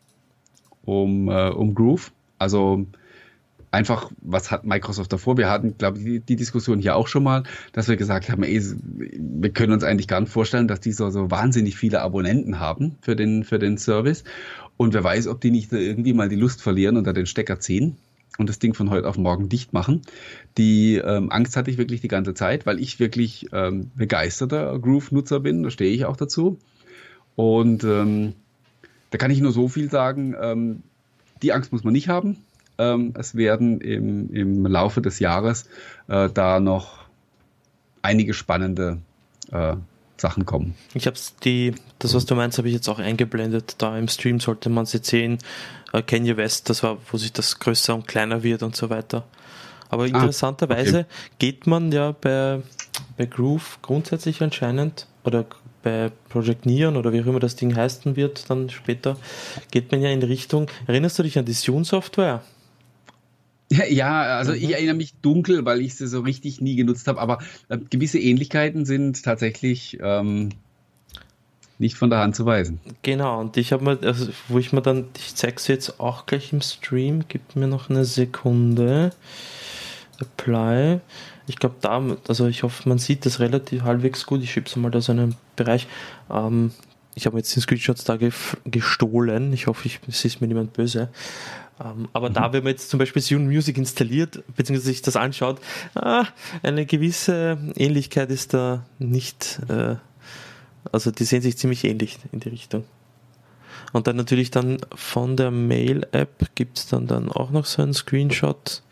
um Groove. Also einfach, was hat Microsoft davor? Wir hatten, glaube ich, die Diskussion hier auch schon mal, dass wir gesagt haben, wir können uns eigentlich gar nicht vorstellen, dass die so wahnsinnig viele Abonnenten haben für den Service. Und wer weiß, ob die nicht irgendwie mal die Lust verlieren und da den Stecker ziehen und das Ding von heute auf morgen dicht machen. Die Angst hatte ich wirklich die ganze Zeit, weil ich wirklich begeisterter Groove-Nutzer bin, da stehe ich auch dazu. Und da kann ich nur so viel sagen, die Angst muss man nicht haben. Es werden im Laufe des Jahres da noch einige spannende Sachen kommen. Ich habe das, was du meinst, habe ich jetzt auch eingeblendet. Da im Stream sollte man sie sehen. Kanye West, das war, wo sich das größer und kleiner wird und so weiter. Aber interessanterweise geht man ja bei Groove grundsätzlich anscheinend, oder bei Project Neon oder wie auch immer das Ding heißen wird, dann später, geht man ja in Richtung, erinnerst du dich an die Zune-Software? Ja, also ich erinnere mich dunkel, weil ich sie so richtig nie genutzt habe, aber gewisse Ähnlichkeiten sind tatsächlich nicht von der Hand zu weisen. Genau, und ich zeige es jetzt auch gleich im Stream, gib mir noch eine Sekunde. Apply. Ich glaube ich hoffe, man sieht das relativ halbwegs gut. Ich schiebe es mal da so einen Bereich. Ich habe jetzt den Screenshots da gestohlen. Ich hoffe, es ist mir niemand böse. Aber da, wenn man jetzt zum Beispiel Zune Music installiert, beziehungsweise sich das anschaut, eine gewisse Ähnlichkeit ist da nicht, also die sehen sich ziemlich ähnlich in die Richtung. Und dann natürlich dann von der Mail-App gibt es dann auch noch so einen Screenshot.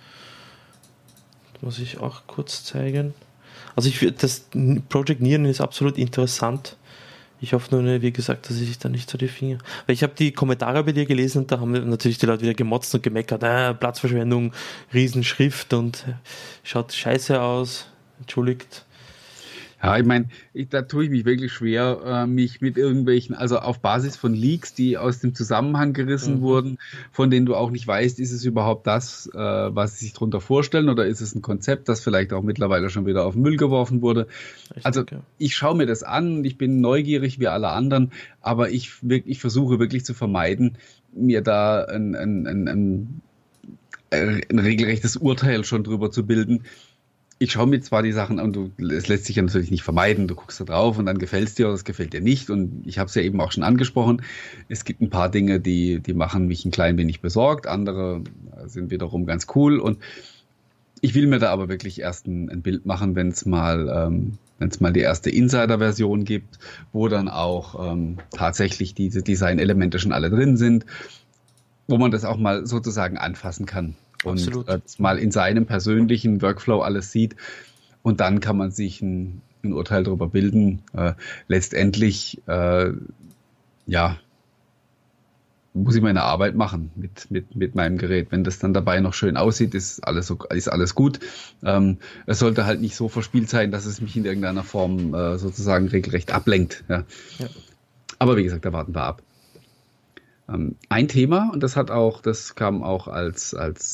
Das muss ich auch kurz zeigen. Also das Project Neon ist absolut interessant. Ich hoffe nur, wie gesagt, dass ich sich da nicht so die Finger... Weil ich habe die Kommentare bei dir gelesen und da haben natürlich die Leute wieder gemotzt und gemeckert. Platzverschwendung, Riesenschrift und schaut scheiße aus. Entschuldigt. Ja, ich meine, da tue ich mich wirklich schwer, mich mit irgendwelchen, also auf Basis von Leaks, die aus dem Zusammenhang gerissen wurden, von denen du auch nicht weißt, ist es überhaupt das, was sie sich darunter vorstellen, oder ist es ein Konzept, das vielleicht auch mittlerweile schon wieder auf den Müll geworfen wurde. Ich schaue mir das an, ich bin neugierig wie alle anderen, aber ich versuche wirklich zu vermeiden, mir da ein regelrechtes Urteil schon drüber zu bilden. Ich schaue mir zwar die Sachen an, es lässt sich ja natürlich nicht vermeiden, du guckst da drauf und dann gefällt es dir oder es gefällt dir nicht, und ich habe es ja eben auch schon angesprochen, es gibt ein paar Dinge, die machen mich ein klein wenig besorgt, andere sind wiederum ganz cool, und ich will mir da aber wirklich erst ein Bild machen, wenn es mal die erste Insider-Version gibt, wo dann auch tatsächlich diese Design-Elemente schon alle drin sind, wo man das auch mal sozusagen anfassen kann. Und mal in seinem persönlichen Workflow alles sieht, und dann kann man sich ein Urteil darüber bilden. Letztendlich muss ich meine Arbeit machen mit meinem Gerät. Wenn das dann dabei noch schön aussieht, ist alles gut. Es sollte halt nicht so verspielt sein, dass es mich in irgendeiner Form sozusagen regelrecht ablenkt. Ja. Aber wie gesagt, da warten wir ab. Ein Thema, und das kam auch als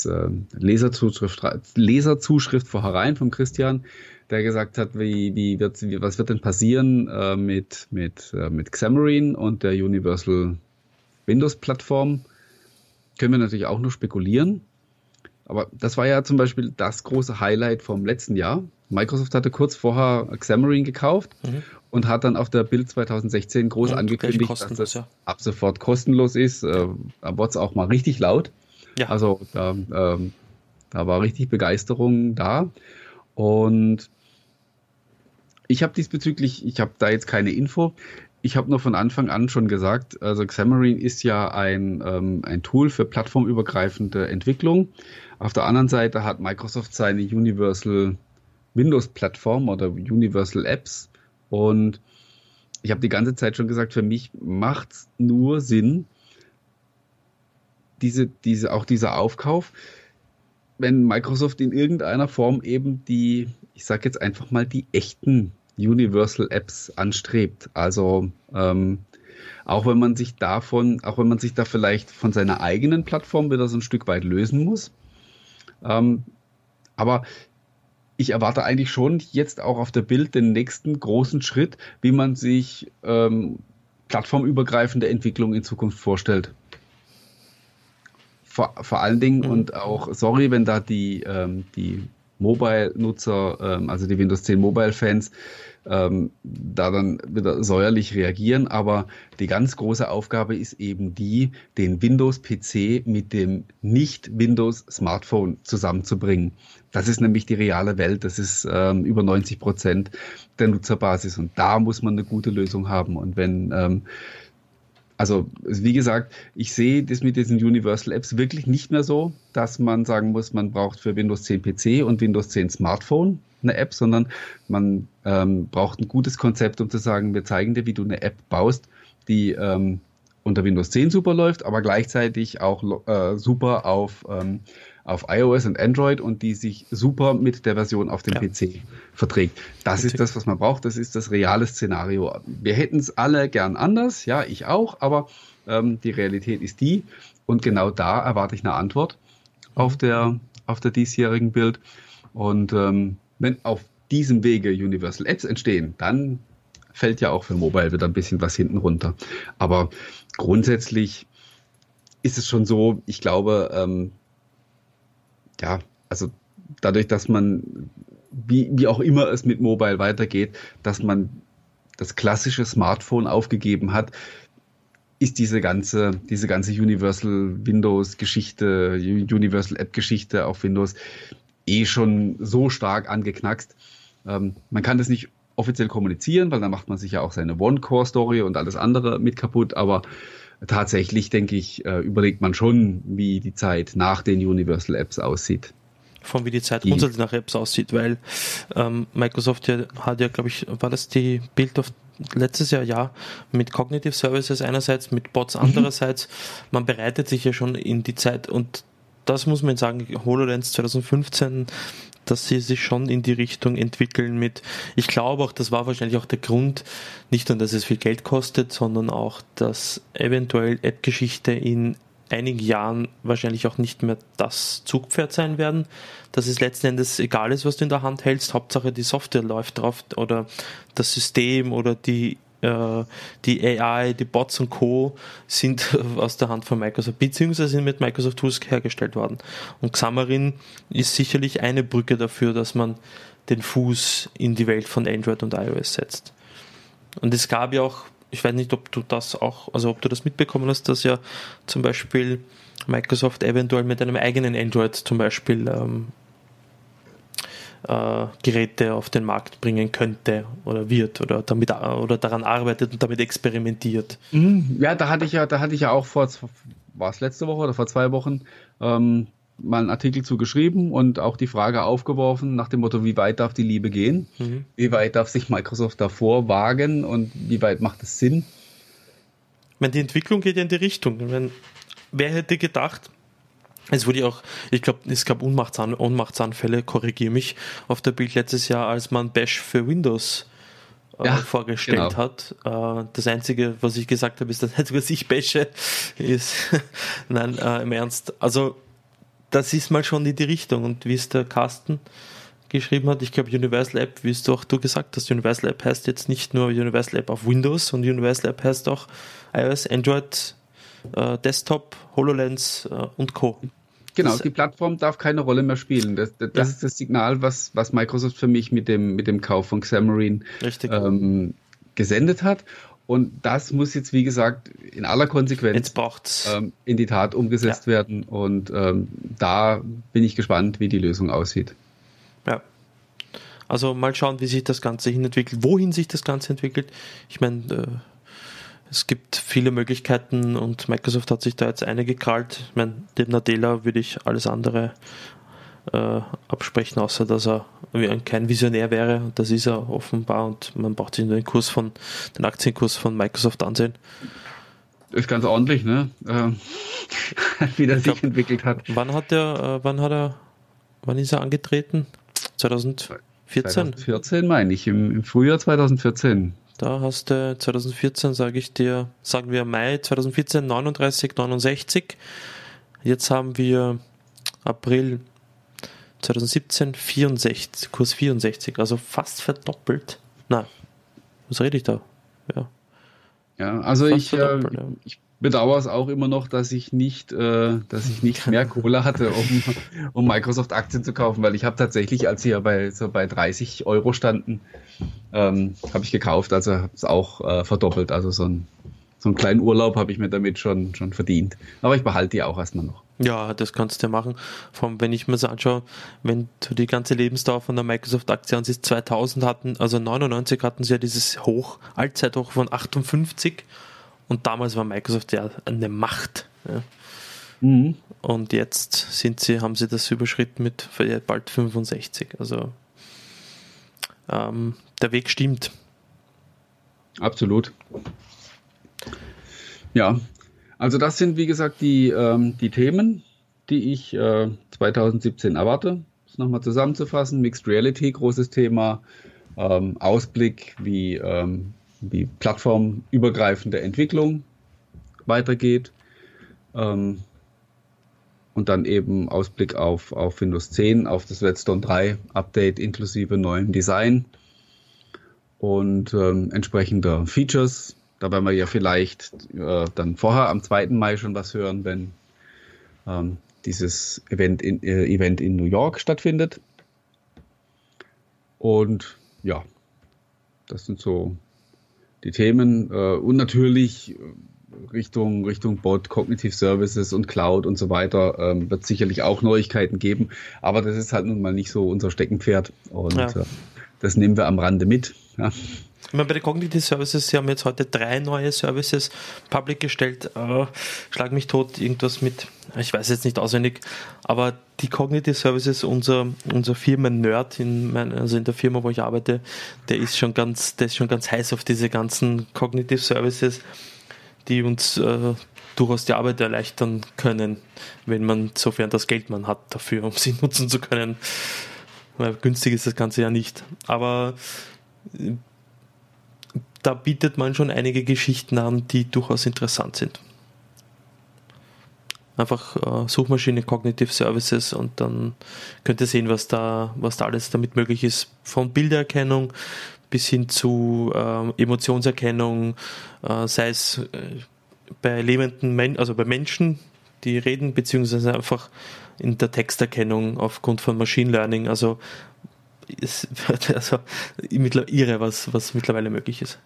Leserzuschrift vorherein von Christian, der gesagt hat, was wird denn passieren mit Xamarin und der Universal Windows Plattform? können wir natürlich auch nur spekulieren. Aber das war ja zum Beispiel das große Highlight vom letzten Jahr. Microsoft hatte kurz vorher Xamarin gekauft und hat dann auf der Build 2016 groß angekündigt, dass das ab sofort kostenlos ist. Da wurde es auch mal richtig laut. Ja. Also da war richtig Begeisterung da. Und ich habe da jetzt keine Info. Ich habe nur von Anfang an schon gesagt, also Xamarin ist ja ein Tool für plattformübergreifende Entwicklung. Auf der anderen Seite hat Microsoft seine Universal Windows-Plattform oder Universal Apps. Und ich habe die ganze Zeit schon gesagt, für mich macht es nur Sinn, dieser Aufkauf, wenn Microsoft in irgendeiner Form eben ich sage jetzt einfach mal, die echten Universal Apps anstrebt. Also auch wenn man sich da vielleicht von seiner eigenen Plattform wieder so ein Stück weit lösen muss. Aber ich erwarte eigentlich schon jetzt auch auf der Build den nächsten großen Schritt, wie man sich plattformübergreifende Entwicklung in Zukunft vorstellt. Vor allen Dingen und auch, sorry, wenn da die Mobile-Nutzer, also die Windows 10 Mobile-Fans, da dann wieder säuerlich reagieren, aber die ganz große Aufgabe ist eben den Windows-PC mit dem Nicht-Windows-Smartphone zusammenzubringen. Das ist nämlich die reale Welt, das ist über 90% der Nutzerbasis und da muss man eine gute Lösung haben. Und also wie gesagt, ich sehe das mit diesen Universal Apps wirklich nicht mehr so, dass man sagen muss, man braucht für Windows 10 PC und Windows 10 Smartphone eine App, sondern man braucht ein gutes Konzept, um zu sagen, wir zeigen dir, wie du eine App baust, die unter Windows 10 super läuft, aber gleichzeitig auch super auf iOS und Android und die sich super mit der Version auf dem PC verträgt. Das ist das, was man braucht. Das ist das reale Szenario. Wir hätten es alle gern anders, ja, ich auch, aber die Realität ist die und genau da erwarte ich eine Antwort auf der diesjährigen Build. Und wenn auf diesem Wege Universal Apps entstehen, dann fällt ja auch für Mobile wieder ein bisschen was hinten runter. Aber grundsätzlich ist es schon so, ich glaube, also dadurch, dass man, wie auch immer es mit Mobile weitergeht, dass man das klassische Smartphone aufgegeben hat, ist diese ganze Universal Windows Geschichte, Universal App Geschichte auf Windows schon so stark angeknackst. Man kann das nicht offiziell kommunizieren, weil dann macht man sich ja auch seine One-Core-Story und alles andere mit kaputt, aber tatsächlich, denke ich, überlegt man schon, wie die Zeit nach den Universal Apps aussieht. Von wie die Zeit grundsätzlich nach Apps aussieht, weil Microsoft hat ja, glaube ich, war das die Build of letztes Jahr mit Cognitive Services einerseits, mit Bots andererseits. Man bereitet sich ja schon in die Zeit und das muss man sagen, HoloLens 2015, dass sie sich schon in die Richtung entwickeln mit, ich glaube auch, das war wahrscheinlich auch der Grund, nicht nur, dass es viel Geld kostet, sondern auch, dass eventuell App-Geschichte in einigen Jahren wahrscheinlich auch nicht mehr das Zugpferd sein werden, dass es letzten Endes egal ist, was du in der Hand hältst, Hauptsache die Software läuft drauf oder das System oder die AI, die Bots und Co. sind aus der Hand von Microsoft, beziehungsweise sind mit Microsoft Tools hergestellt worden. Und Xamarin ist sicherlich eine Brücke dafür, dass man den Fuß in die Welt von Android und iOS setzt. Und es gab ja auch, ich weiß nicht, ob du das mitbekommen hast, dass ja zum Beispiel Microsoft eventuell mit einem eigenen Android zum Beispiel Geräte auf den Markt bringen könnte oder wird oder daran arbeitet und damit experimentiert. Ja, da hatte ich ja auch war es letzte Woche oder vor 2 Wochen, mal einen Artikel zu geschrieben und auch die Frage aufgeworfen nach dem Motto, wie weit darf die Liebe gehen? Wie weit darf sich Microsoft davor wagen und wie weit macht es Sinn? Die Entwicklung geht ja in die Richtung. Wer hätte gedacht, es wurde auch, ich glaube, es gab Ohnmachtsanfälle, korrigiere mich, auf der Bild letztes Jahr, als man Bash für Windows vorgestellt hat. Das Einzige, was ich gesagt habe, ist, dass nicht, was ich bashe, ist, nein, im Ernst. Also, das ist mal schon in die Richtung. Und wie es der Carsten geschrieben hat, ich glaube, Universal App, wie es auch du gesagt hast, Universal App heißt jetzt nicht nur Universal App auf Windows, und Universal App heißt auch iOS, Android, Desktop, HoloLens und Co. Genau, die Plattform darf keine Rolle mehr spielen. Das ist das Signal, was Microsoft für mich mit dem Kauf von Xamarin gesendet hat. Und das muss jetzt, wie gesagt, in aller Konsequenz in die Tat umgesetzt werden. Und da bin ich gespannt, wie die Lösung aussieht. Ja. Also mal schauen, wie sich das Ganze hinentwickelt, wohin sich das Ganze entwickelt. Ich meine, es gibt viele Möglichkeiten und Microsoft hat sich da jetzt eine gekrallt. Ich meine, dem Nadella würde ich alles andere absprechen, außer dass er kein Visionär wäre, und das ist er offenbar, und man braucht sich nur den Aktienkurs von Microsoft ansehen. Ist ganz ordentlich, ne? Wie der sich entwickelt hat. Wann ist er angetreten? 2014? 2014 meine ich, im Frühjahr 2014. Da hast du 2014, sagen wir Mai 2014, 39,69. Jetzt haben wir April 2017, 64, Kurs 64, also fast verdoppelt. Nein, was rede ich da? Ja, also ich bedauere es auch immer noch, dass ich nicht mehr Kohle hatte, um Microsoft-Aktien zu kaufen, weil ich habe tatsächlich, als sie ja bei 30 Euro standen, habe ich gekauft, also habe es auch verdoppelt. Also so einen kleinen Urlaub habe ich mir damit schon verdient. Aber ich behalte die auch erstmal noch. Ja, das kannst du ja machen. Vor allem, wenn ich mir das anschaue, wenn du die ganze Lebensdauer von der Microsoft-Aktie ansiehst, 2000 also 99 hatten sie ja dieses Allzeithoch von 58, und damals war Microsoft ja eine Macht. Ja. Mhm. Und jetzt haben sie das überschritten mit bald 65. Also der Weg stimmt. Absolut. Ja, also das sind, wie gesagt, die Themen, die ich 2017 erwarte. Das nochmal zusammenzufassen: Mixed Reality, großes Thema, Ausblick, wie plattformübergreifende Entwicklung weitergeht, und dann eben Ausblick auf Windows 10, auf das Redstone 3 Update inklusive neuem Design und entsprechender Features. Da werden wir ja vielleicht dann vorher am 2. Mai schon was hören, wenn dieses Event in New York stattfindet. Und ja, das sind so die Themen. Und natürlich Richtung Bot, Cognitive Services und Cloud und so weiter wird sicherlich auch Neuigkeiten geben. Aber das ist halt nun mal nicht so unser Steckenpferd. Und das nehmen wir am Rande mit. Ja. Ich meine, bei den Cognitive Services, sie haben jetzt heute 3 neue Services public gestellt. Schlag mich tot, irgendwas mit, ich weiß jetzt nicht auswendig, aber die Cognitive Services, unser Firmen-Nerd in der Firma, wo ich arbeite, der ist schon ganz heiß auf diese ganzen Cognitive Services, die uns durchaus die Arbeit erleichtern können, sofern das Geld man hat dafür, um sie nutzen zu können. Weil günstig ist das Ganze ja nicht. Aber da bietet man schon einige Geschichten an, die durchaus interessant sind. Einfach Suchmaschine Cognitive Services, und dann könnt ihr sehen, was da alles damit möglich ist. Von Bildererkennung bis hin zu Emotionserkennung, sei es bei lebenden also bei Menschen, die reden, beziehungsweise einfach in der Texterkennung aufgrund von Machine Learning. Also ist irre, was mittlerweile möglich ist.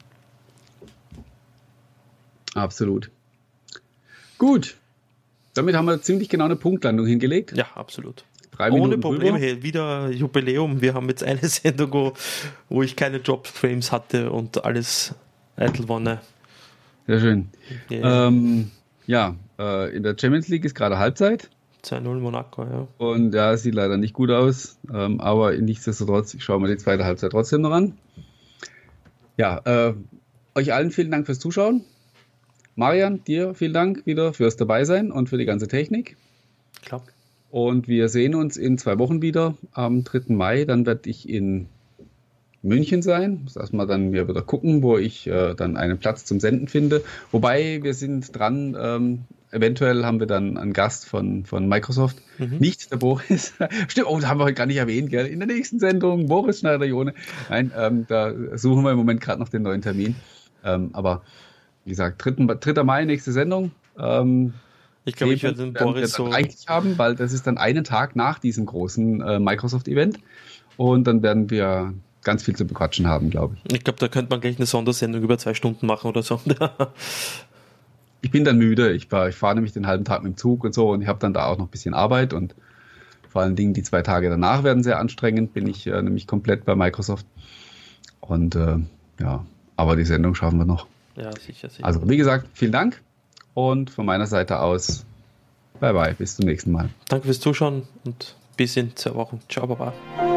Absolut. Gut. Damit haben wir ziemlich genau eine Punktlandung hingelegt. Ja, absolut. 3 Minuten ohne Probleme. Drüber. Wieder Jubiläum. Wir haben jetzt eine Sendung, wo ich keine Jobframes hatte und alles Eitelwonne. Sehr schön. Yeah. In der Champions League ist gerade Halbzeit. 2-0 Monaco, ja. Und ja, sieht leider nicht gut aus. Aber nichtsdestotrotz, ich schaue mir die zweite Halbzeit trotzdem noch an. Ja, euch allen vielen Dank fürs Zuschauen. Marian, dir vielen Dank wieder fürs Dabeisein und für die ganze Technik. Klar. Und wir sehen uns in 2 Wochen wieder am 3. Mai. Dann werde ich in München sein. Muss erstmal dann mir wieder gucken, wo ich dann einen Platz zum Senden finde. Wobei wir sind dran, eventuell haben wir dann einen Gast von Microsoft. Nicht der Boris. Stimmt, das haben wir heute gar nicht erwähnt, gell? In der nächsten Sendung, Boris Schneider-Jone. Nein, da suchen wir im Moment gerade noch den neuen Termin. Aber wie gesagt, 3. Mai, nächste Sendung. Ich glaube, ich werde den Boris so reichlich haben, weil das ist dann einen Tag nach diesem großen Microsoft-Event und dann werden wir ganz viel zu bequatschen haben, glaube ich. Ich glaube, da könnte man gleich eine Sondersendung über 2 Stunden machen oder so. Ich bin dann müde. Ich fahre nämlich den halben Tag mit dem Zug und so und ich habe dann da auch noch ein bisschen Arbeit und vor allen Dingen die 2 Tage danach werden sehr anstrengend, bin ich nämlich komplett bei Microsoft. Und ja, aber die Sendung schaffen wir noch. Ja, sicher. Also wie gesagt, vielen Dank und von meiner Seite aus, bye bye, bis zum nächsten Mal. Danke fürs Zuschauen und bis in 2 Wochen. Ciao, Baba.